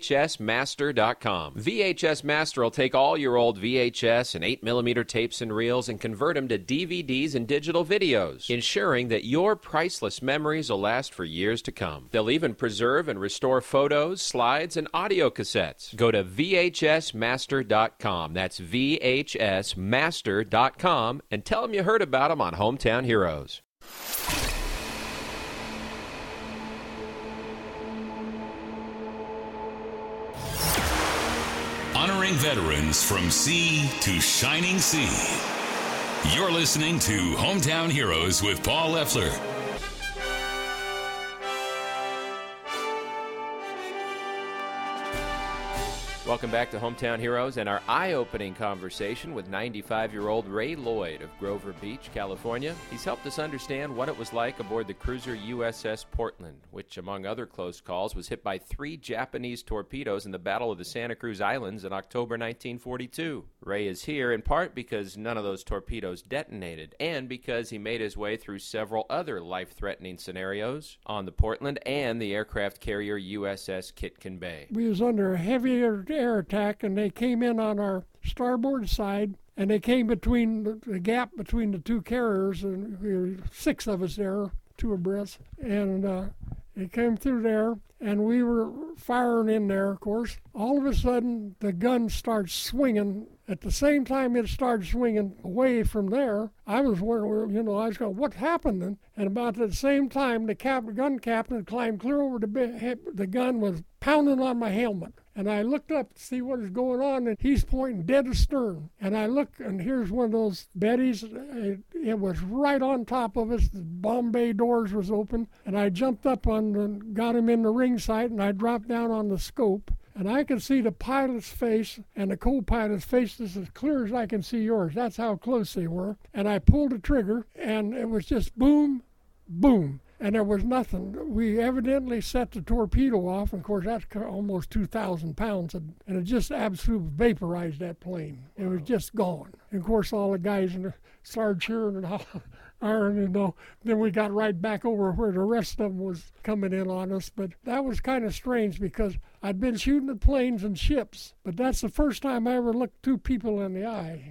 VHSmaster.com. VHS Master will take all your old VHS and 8mm tapes and reels and convert them to DVDs and digital videos, ensuring that your priceless memories will last for years to come. They'll even preserve and restore photos, slides, and audio cassettes. Go to VHSmaster.com. That's VHSmaster.com, and tell them you heard about them on Hometown Heroes. Honoring veterans from sea to shining sea. You're listening to Hometown Heroes with Paul Leffler. Welcome back to Hometown Heroes and our eye-opening conversation with 95-year-old Ray Lloyd of Grover Beach, California. He's helped us understand what it was like aboard the cruiser USS Portland, which, among other close calls, was hit by 3 Japanese torpedoes in the Battle of the Santa Cruz Islands in October 1942. Ray is here in part because none of those torpedoes detonated, and because he made his way through several other life-threatening scenarios on the Portland and the aircraft carrier USS Kitkin Bay. We was under a heavy air attack, and they came in on our starboard side, and they came between the gap between the 2 carriers, and we were 6 of us there, 2 abreast, and they came through there, and we were firing in there, of course. All of a sudden, the gun starts swinging. At the same time it started swinging away from there, I was wondering, I was going, what happened? And about the same time, the gun captain climbed clear over the gun, was pounding on my helmet. And I looked up to see what was going on, and he's pointing dead astern. And I look, and here's one of those Bettys. It was right on top of us. The bomb bay doors was open, and I jumped up got him in the ring sight, and I dropped down on the scope. And I could see the pilot's face and the co-pilot's face is as clear as I can see yours. That's how close they were. And I pulled the trigger, and it was just boom, boom. And there was nothing. We evidently set the torpedo off. And of course, that's almost 2,000 pounds. And it just absolutely vaporized that plane. It was just gone. And of course, all the guys started cheering and hollering, Then we got right back over where the rest of them was coming in on us. But that was kind of strange because I'd been shooting at planes and ships. But that's the first time I ever looked 2 people in the eye,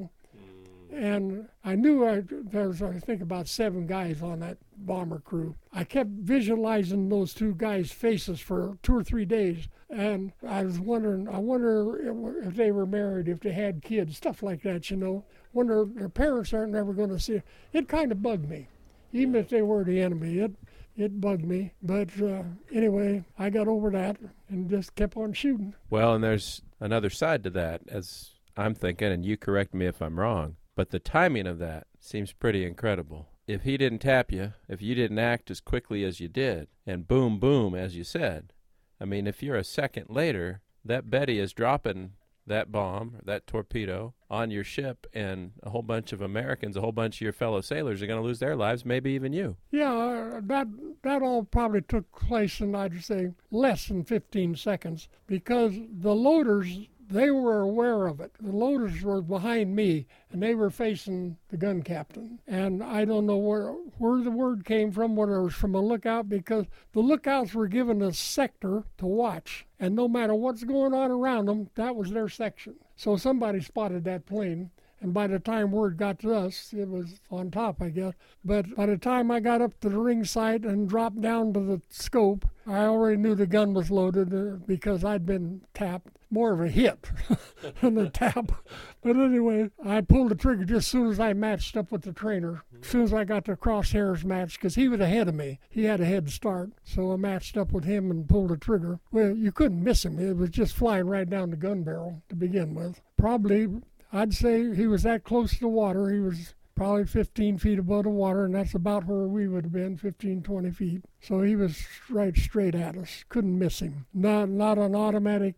And I knew there was, I think, about 7 guys on that bomber crew. I kept visualizing those 2 guys' faces for 2 or 3 days. And I was wondering, I wonder if they were married, if they had kids, stuff like that, Wonder if their parents aren't never going to see it. It kind of bugged me. Even if they were the enemy, it bugged me. But anyway, I got over that and just kept on shooting. Well, and there's another side to that, as I'm thinking, and you correct me if I'm wrong. But the timing of that seems pretty incredible. If he didn't tap you, if you didn't act as quickly as you did, and boom, boom, as you said, I mean, if you're a second later, that Betty is dropping that bomb, that torpedo, on your ship, and a whole bunch of Americans, a whole bunch of your fellow sailors are going to lose their lives, maybe even you. Yeah, that all probably took place in, I'd say, less than 15 seconds, because the loaders, they were aware of it. The loaders were behind me, and they were facing the gun captain. And I don't know where the word came from, whether it was from a lookout, because the lookouts were given a sector to watch. And no matter what's going on around them, that was their section. So somebody spotted that plane. And by the time word got to us, it was on top, I guess. But by the time I got up to the ring sight and dropped down to the scope, I already knew the gun was loaded because I'd been tapped. More of a hit than a tap. But anyway, I pulled the trigger just as soon as I matched up with the trainer. As soon as I got the crosshairs matched, because he was ahead of me. He had a head start. So I matched up with him and pulled the trigger. Well, you couldn't miss him. It was just flying right down the gun barrel to begin with. Probably, I'd say he was that close to the water. He was probably 15 feet above the water, and that's about where we would have been, 15, 20 feet. So he was right straight at us. Couldn't miss him. Not an automatic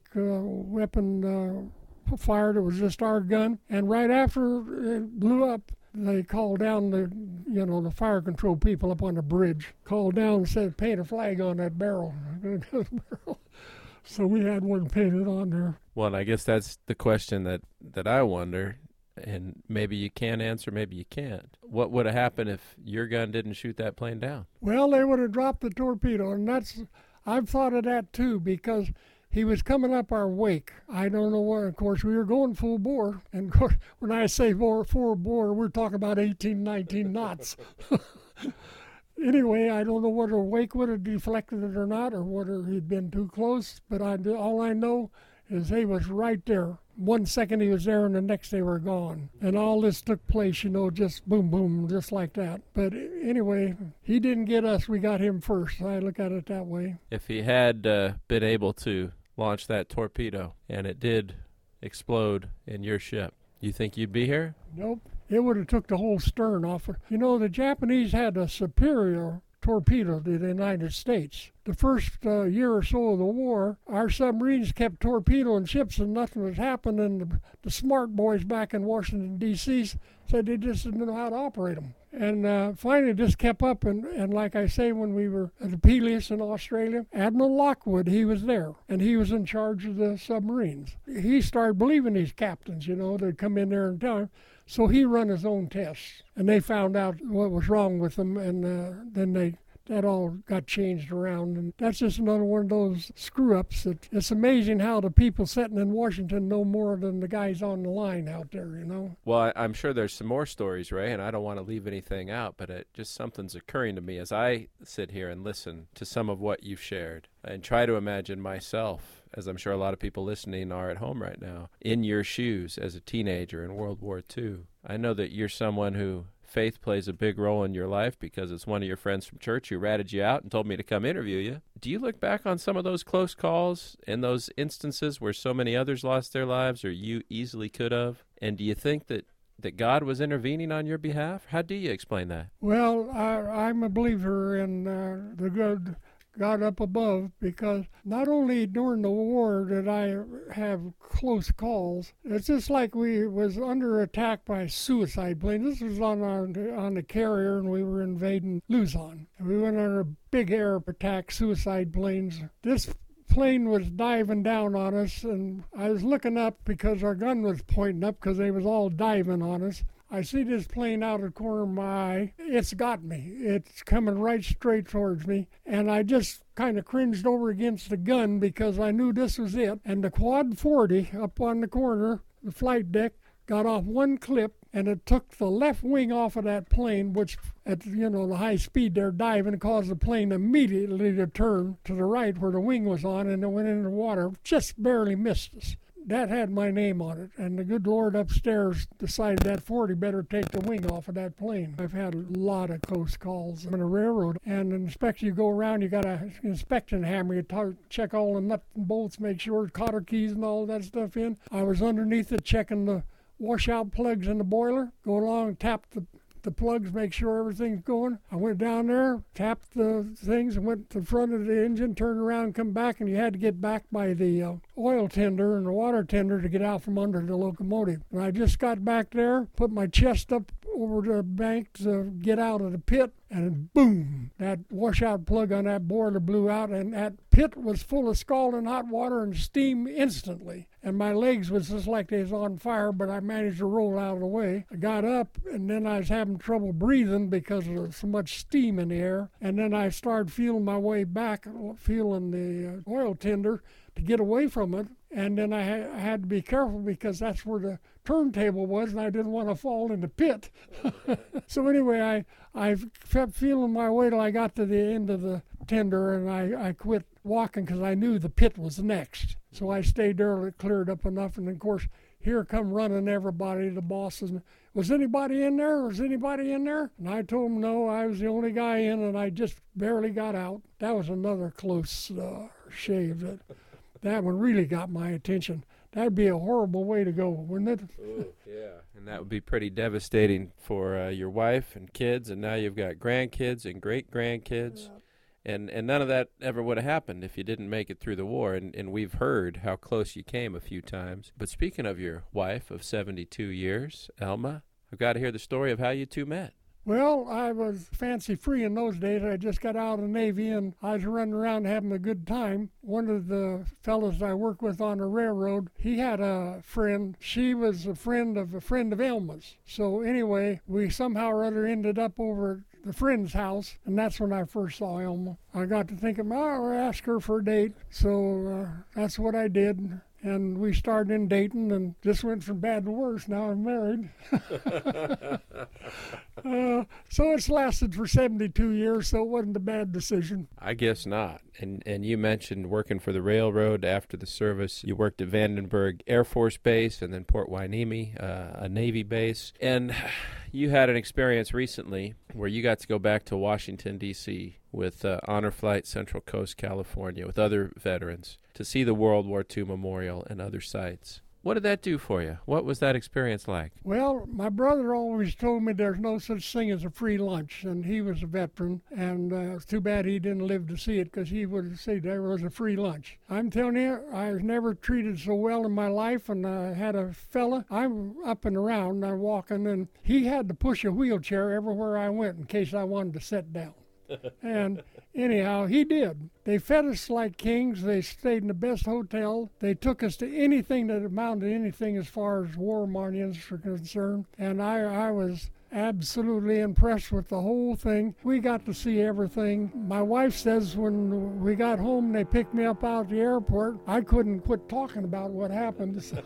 weapon fired. It was just our gun. And right after it blew up, they called down the fire control people up on the bridge. Called down and said, paint a flag on that barrel. So we had one painted on there. Well, and I guess that's the question that I wonder. And maybe you can answer, maybe you can't. What would have happened if your gun didn't shoot that plane down? Well, they would have dropped the torpedo, and I've thought of that too, because he was coming up our wake. I don't know where. Of course, we were going full bore, and of course, when I say full bore, we're talking about 18, 19 knots. Anyway, I don't know whether wake would have deflected it or not, or whether he'd been too close, but all I know is he was right there. 1 second he was there, and the next they were gone. And all this took place, just boom, boom, just like that. But anyway, he didn't get us. We got him first. I look at it that way. If he had been able to launch that torpedo, and it did explode in your ship, you think you'd be here? Nope. It would have took the whole stern off. You know, the Japanese had a superior torpedo to the United States. The first year or so of the war, our submarines kept torpedoing ships and nothing was happening. And the smart boys back in Washington, D.C. said they just didn't know how to operate them. And finally just kept up. And like I say, when we were at the Peleus in Australia, Admiral Lockwood, he was there. And he was in charge of the submarines. He started believing these captains, you know, they'd come in there and tell him. So he run his own tests, and they found out what was wrong with them, and then that all got changed around. And that's just another one of those screw-ups. That it's amazing how the people sitting in Washington know more than the guys on the line out there, you know. Well, I'm sure there's some more stories, Ray, and I don't want to leave anything out, but something's occurring to me as I sit here and listen to some of what you've shared and try to imagine myself, as I'm sure a lot of people listening are at home right now, in your shoes as a teenager in World War II. I know that you're someone who faith plays a big role in your life because it's one of your friends from church who ratted you out and told me to come interview you. Do you look back on some of those close calls and those instances where so many others lost their lives or you easily could have? And do you think that God was intervening on your behalf? How do you explain that? Well, I'm a believer in the good God up above, because not only during the war did I have close calls, it's just like we was under attack by suicide plane. This was on the carrier, and we were invading Luzon. And we went under big air attack suicide planes. This plane was diving down on us, and I was looking up because our gun was pointing up because they was all diving on us. I see this plane out of the corner of my eye. It's got me. It's coming right straight towards me. And I just kind of cringed over against the gun because I knew this was it. And the Quad 40 up on the corner, the flight deck, got off one clip, and it took the left wing off of that plane, which at the high speed they're diving, caused the plane immediately to turn to the right where the wing was on, and it went into the water. Just barely missed us. That had my name on it, and the good Lord upstairs decided that 40 better take the wing off of that plane. I've had a lot of close calls on a railroad, and an inspection, you go around, you got an inspection hammer, you check all the nuts and bolts, make sure cotter keys and all that stuff in. I was underneath it checking the washout plugs in the boiler, go along, tap the plugs, make sure everything's going. I went down there, tapped the things, and went to the front of the engine, turned around, come back, and you had to get back by the oil tender and the water tender to get out from under the locomotive. And I just got back there, put my chest up over the bank to get out of the pit, and boom, that washout plug on that boiler blew out, and that pit was full of scalding hot water and steam instantly. And my legs was just like they was on fire, but I managed to roll out of the way. I got up, and then I was having trouble breathing because of so much steam in the air. And then I started feeling my way back, feeling the oil tender to get away from it. And then I had to be careful because that's where the turntable was, and I didn't want to fall in the pit. So anyway, I kept feeling my way till I got to the end of the tender, and I quit walking because I knew the pit was next. So I stayed there till it cleared up enough, and of course, here come running everybody, the bosses. Was anybody in there? Was anybody in there? And I told them no, I was the only guy in, and I just barely got out. That was another close shave. That one really got my attention. That'd be a horrible way to go, wouldn't it? Ooh, yeah, and that would be pretty devastating for your wife and kids, and now you've got grandkids and great-grandkids. Yeah. And none of that ever would have happened if you didn't make it through the war, and we've heard how close you came a few times. But speaking of your wife of 72 years, Elma, I've got to hear the story of how you two met. Well, I was fancy-free in those days. I just got out of the Navy, and I was running around having a good time. One of the fellows I worked with on the railroad, he had a friend. She was a friend of Elma's. So anyway, we somehow or other ended up over at the friend's house, and that's when I first saw Elma. I got to thinking, I'll ask her for a date. So that's what I did. And we started in dating, and just went from bad to worse. Now I'm married. So it's lasted for 72 years, so it wasn't a bad decision. I guess not. And you mentioned working for the railroad after the service. You worked at Vandenberg Air Force Base and then Port Hueneme, a Navy base. And you had an experience recently where you got to go back to Washington, D.C. with Honor Flight Central Coast, California, with other veterans to see the World War II Memorial and other sites. What did that do for you? What was that experience like? Well, my brother always told me there's no such thing as a free lunch, and he was a veteran, and it's too bad he didn't live to see it, because he would say there was a free lunch. I'm telling you, I was never treated so well in my life, and I had a fella, I'm up and around, I'm walking, and he had to push a wheelchair everywhere I went in case I wanted to sit down. And anyhow, he did. They fed us like kings. They stayed in the best hotel. They took us to anything that amounted to anything as far as war monuments were concerned. And I was absolutely impressed with the whole thing. We got to see everything. My wife says when we got home, they picked me up out at the airport. I couldn't quit talking about what happened. So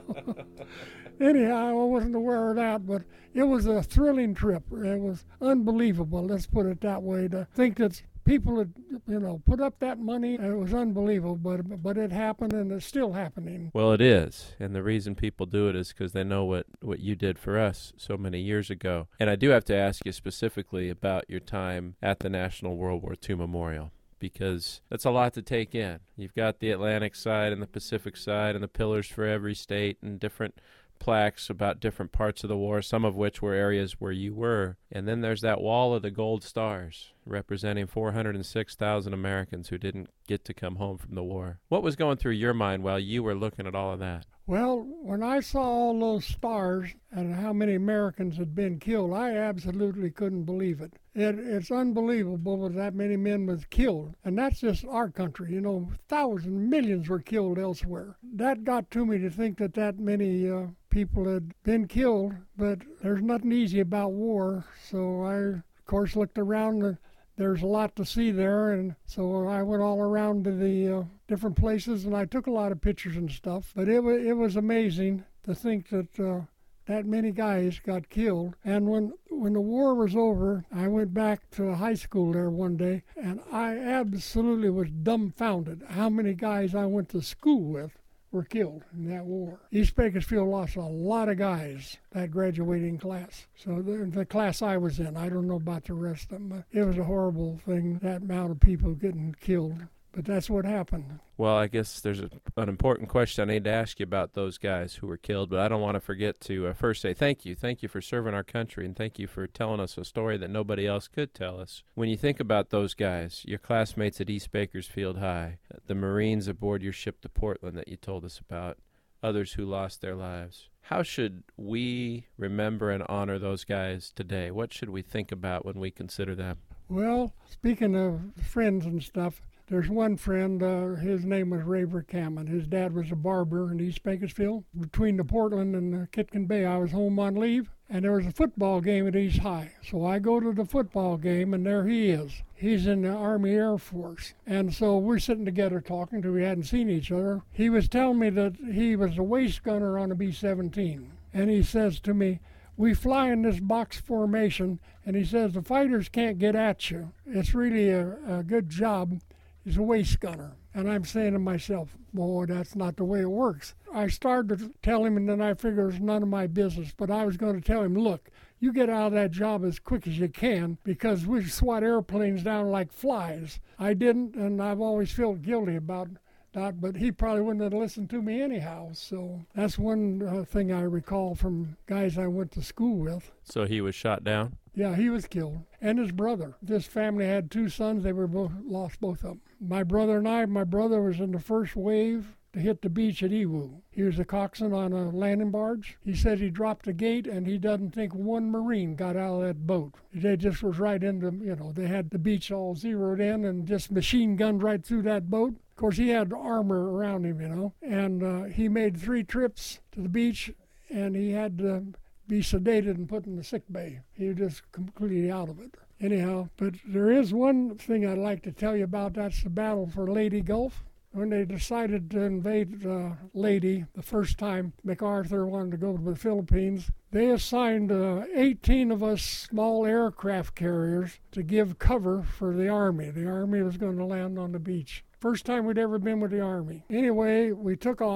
anyhow, I wasn't aware of that, but it was a thrilling trip. It was unbelievable, let's put it that way. To think that people had, put up that money, it was unbelievable, but it happened, and it's still happening. Well, it is, and the reason people do it is because they know what you did for us so many years ago. And I do have to ask you specifically about your time at the National World War II Memorial, because that's a lot to take in. You've got the Atlantic side and the Pacific side and the pillars for every state and different plaques about different parts of the war, some of which were areas where you were. And then there's that wall of the gold stars representing 406,000 Americans who didn't get to come home from the war. What was going through your mind while you were looking at all of that? Well, when I saw all those stars and how many Americans had been killed, I absolutely couldn't believe it. It's unbelievable that many men was killed. And that's just our country. Thousands, millions were killed elsewhere. That got to me to think that many people had been killed. But there's nothing easy about war. So I, of course, looked around and there's a lot to see there, and so I went all around to the different places, and I took a lot of pictures and stuff. But it was amazing to think that that many guys got killed. And when the war was over, I went back to high school there one day, and I absolutely was dumbfounded how many guys I went to school with were killed in that war. East Bakersfield lost a lot of guys, that graduating class. So the class I was in, I don't know about the rest of them, but it was a horrible thing, that amount of people getting killed. But that's what happened. Well, I guess there's an important question I need to ask you about those guys who were killed, but I don't want to forget to first say thank you. Thank you for serving our country, and thank you for telling us a story that nobody else could tell us. When you think about those guys, your classmates at East Bakersfield High, the Marines aboard your ship to Portland that you told us about, others who lost their lives, how should we remember and honor those guys today? What should we think about when we consider them? Well, speaking of friends and stuff, there's one friend, his name was Ray Verkaman. His dad was a barber in East Bakersfield. Between the Portland and the Kitkin Bay, I was home on leave, and there was a football game at East High. So I go to the football game, and there he is. He's in the Army Air Force. And so we're sitting together talking because we hadn't seen each other. He was telling me that he was a waist gunner on a B-17. And he says to me, we fly in this box formation, and he says the fighters can't get at you. It's really a good job. He's a waist gunner. And I'm saying to myself, boy, that's not the way it works. I started to tell him, and then I figured it was none of my business. But I was going to tell him, look, you get out of that job as quick as you can, because we swat airplanes down like flies. I didn't, and I've always felt guilty about that, but he probably wouldn't have listened to me anyhow. So that's one thing I recall from guys I went to school with. So he was shot down? Yeah, he was killed. And his brother. This family had two sons. They were lost both of them. My brother was in the first wave to hit the beach at Iwo. He was a coxswain on a landing barge. He said he dropped the gate, and he doesn't think one Marine got out of that boat. They just was right into, they had the beach all zeroed in and just machine gunned right through that boat. Of course, he had armor around him, and he made 3 trips to the beach, and he had to be sedated and put in the sick bay. He was just completely out of it. Anyhow, but there is one thing I'd like to tell you about. That's the battle for Leyte Gulf. When they decided to invade Leyte the first time, MacArthur wanted to go to the Philippines, they assigned 18 of us small aircraft carriers to give cover for the Army. The Army was going to land on the beach. First time we'd ever been with the Army. Anyway, we took off,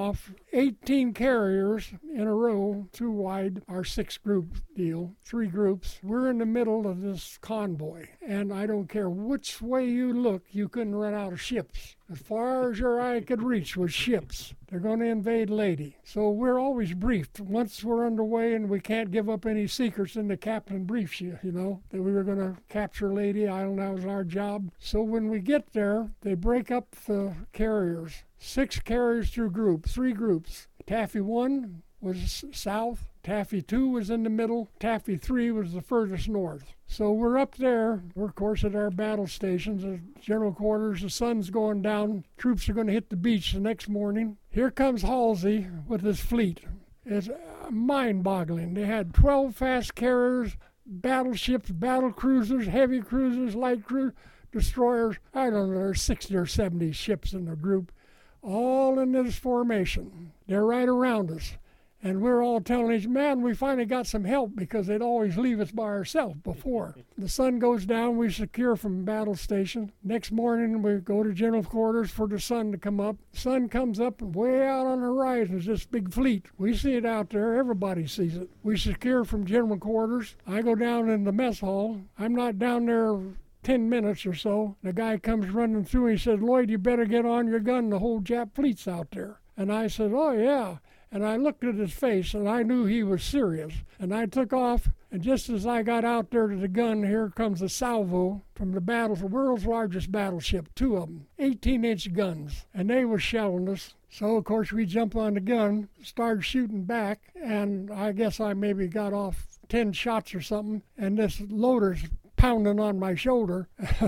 18 carriers in a row, 2 wide, our 6-group deal, 3 groups. We're in the middle of this convoy, and I don't care which way you look, you couldn't run out of ships. As far as your eye could reach was ships. They're going to invade Leyte. So we're always briefed. Once we're underway and we can't give up any secrets, then the captain briefs you, that we were going to capture Leyte Island. That was our job. So when we get there, they break up the carriers. 6 carriers through groups, 3 groups. Taffy 1 was south. Taffy 2 was in the middle. Taffy 3 was the furthest north. So we're up there. We're, of course, at our battle stations, the general quarters. The sun's going down. Troops are going to hit the beach the next morning. Here comes Halsey with his fleet. It's mind-boggling. They had 12 fast carriers, battleships, battle cruisers, heavy cruisers, light cruisers, destroyers. I don't know, there's 60 or 70 ships in the group, all in this formation. They're right around us. And we're all telling each man we finally got some help because they'd always leave us by ourselves before. The sun goes down, we secure from battle station. Next morning we go to general quarters for the sun to come up. The sun comes up and way out on the horizon is this big fleet. We see it out there, everybody sees it. We secure from general quarters. I go down in the mess hall. I'm not down there 10 minutes or so. The guy comes running through and he said, "Lloyd, you better get on your gun, the whole Jap fleet's out there." And I said, "Oh yeah." And I looked at his face, and I knew he was serious. And I took off, and just as I got out there to the gun, here comes a salvo from the world's largest battleship, 2 of them, 18-inch guns. And they were shelling us. So, of course, we jumped on the gun, started shooting back, and I guess I maybe got off 10 shots or something, and this loader's pounding on my shoulder.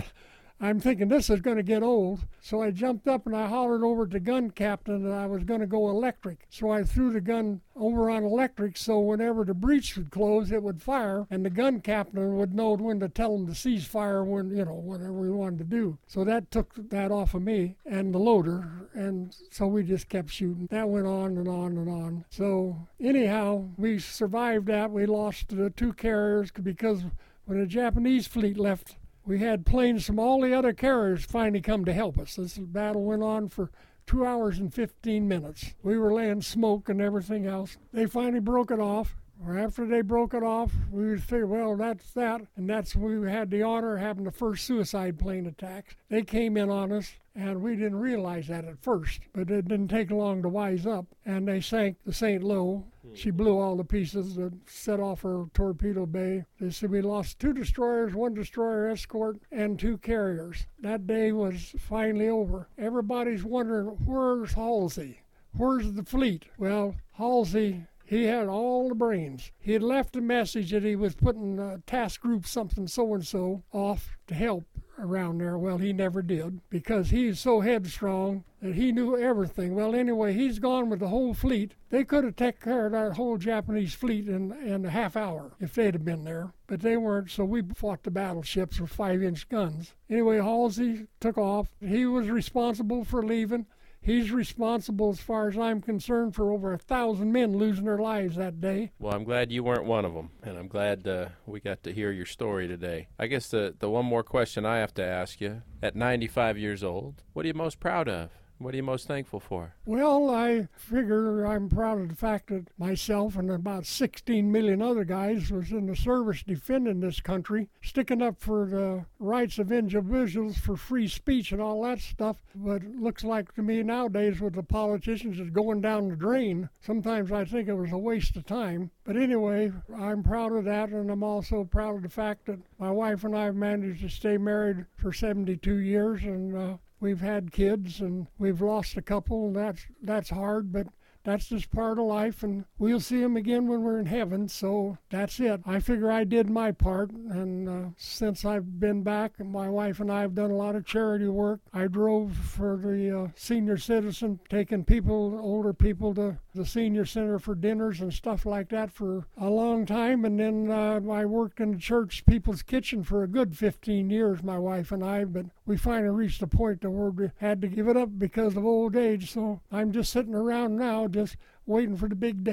I'm thinking this is going to get old. So I jumped up and I hollered over at the gun captain that I was going to go electric. So I threw the gun over on electric so whenever the breech would close, it would fire. And the gun captain would know when to tell him to cease fire when, whatever we wanted to do. So that took that off of me and the loader. And so we just kept shooting. That went on and on and on. So anyhow, we survived that. We lost the 2 carriers because when the Japanese fleet left, we had planes from all the other carriers finally come to help us. This battle went on for 2 hours and 15 minutes. We were laying smoke and everything else. They finally broke it off. Or after they broke it off, we would figure, well, that's that. And that's when we had the honor of having the first suicide plane attacks. They came in on us, and we didn't realize that at first. But it didn't take long to wise up. And they sank the St. Lo. She blew all the pieces that set off her torpedo bay. They said we lost 2 destroyers, 1 destroyer escort, and 2 carriers. That day was finally over. Everybody's wondering, where's Halsey? Where's the fleet? Well, Halsey, he had all the brains. He had left a message that he was putting task group something so-and-so off to help around there. Well, he never did because he's so headstrong that he knew everything. Well, anyway, he's gone with the whole fleet. They could have taken care of that whole Japanese fleet in a half hour if they'd have been there. But they weren't, so we fought the battleships with 5-inch guns. Anyway, Halsey took off. He was responsible for leaving. He's responsible, as far as I'm concerned, for over 1,000 men losing their lives that day. Well, I'm glad you weren't one of them, and I'm glad we got to hear your story today. I guess the one more question I have to ask you, at 95 years old, what are you most proud of? What are you most thankful for? Well, I figure I'm proud of the fact that myself and about 16 million other guys was in the service defending this country, sticking up for the rights of individuals for free speech and all that stuff. But it looks like to me nowadays with the politicians it's going down the drain. Sometimes I think it was a waste of time. But anyway, I'm proud of that, and I'm also proud of the fact that my wife and I have managed to stay married for 72 years, and we've had kids, and we've lost a couple, and that's hard, but that's just part of life, and we'll see them again when we're in heaven, so that's it. I figure I did my part, and since I've been back, my wife and I have done a lot of charity work. I drove for the senior citizen, taking older people to the senior center for dinners and stuff like that for a long time, and then I worked in the church People's Kitchen for a good 15 years, my wife and I, but we finally reached a point where we had to give it up because of old age, so I'm just sitting around now just waiting for the big day.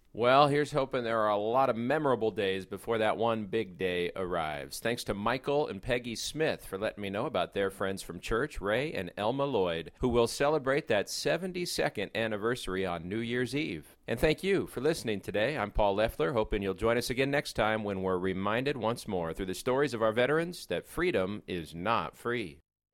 Well, here's hoping there are a lot of memorable days before that one big day arrives. Thanks to Michael and Peggy Smith for letting me know about their friends from church, Ray and Elma Lloyd, who will celebrate that 72nd anniversary on New Year's Eve. And thank you for listening today. I'm Paul Leffler, hoping you'll join us again next time when we're reminded once more through the stories of our veterans that freedom is not free.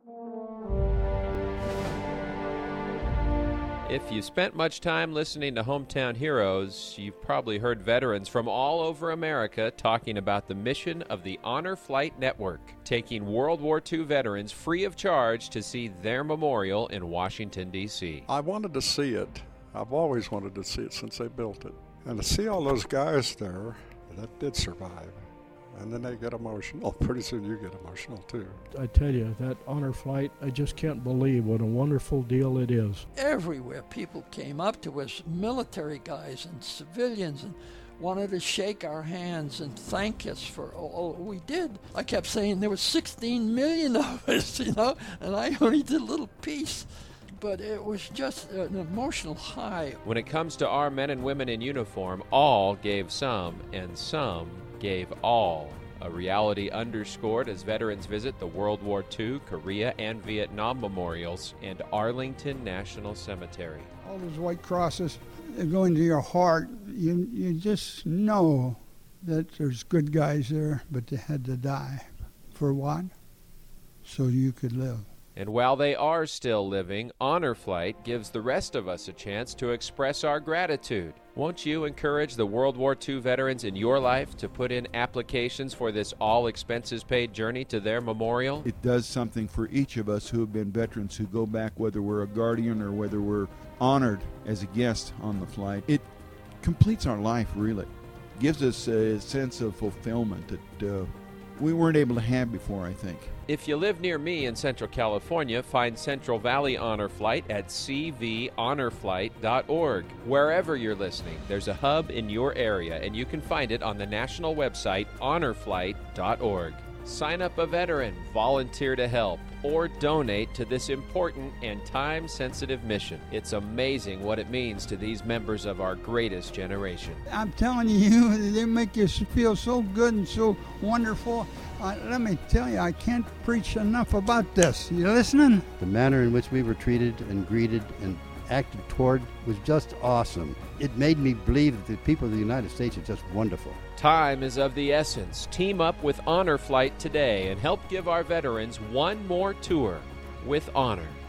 If you spent much time listening to Hometown Heroes, you've probably heard veterans from all over America talking about the mission of the Honor Flight Network, taking World War II veterans free of charge to see their memorial in Washington, D.C. I wanted to see it. I've always wanted to see it since they built it. And to see all those guys there that did survive. And then they get emotional. Pretty soon you get emotional, too. I tell you, that honor flight, I just can't believe what a wonderful deal it is. Everywhere people came up to us, military guys and civilians, and wanted to shake our hands and thank us for all we did. I kept saying there was 16 million of us, and I only did a little piece. But it was just an emotional high. When it comes to our men and women in uniform, all gave some, and some gave all. A reality underscored as veterans visit the World War II, Korea, and Vietnam memorials and Arlington National Cemetery. All those white crosses, they go into your heart. You just know that there's good guys there, but they had to die. For what? So you could live. And while they are still living, Honor Flight gives the rest of us a chance to express our gratitude. Won't you encourage the World War II veterans in your life to put in applications for this all-expenses-paid journey to their memorial? It does something for each of us who have been veterans who go back, whether we're a guardian or whether we're honored as a guest on the flight. It completes our life, really. Gives us a sense of fulfillment that we weren't able to have before, I think. If you live near me in Central California, find Central Valley Honor Flight at cvhonorflight.org. Wherever you're listening, there's a hub in your area, and you can find it on the national website, honorflight.org. Sign up a veteran, volunteer to help, or donate to this important and time-sensitive mission. It's amazing what it means to these members of our greatest generation. I'm telling you, they make you feel so good and so wonderful. Let me tell you, I can't preach enough about this. You listening? The manner in which we were treated and greeted and acted toward was just awesome. It made me believe that the people of the United States are just wonderful. Time is of the essence. Team up with Honor Flight today and help give our veterans one more tour with honor.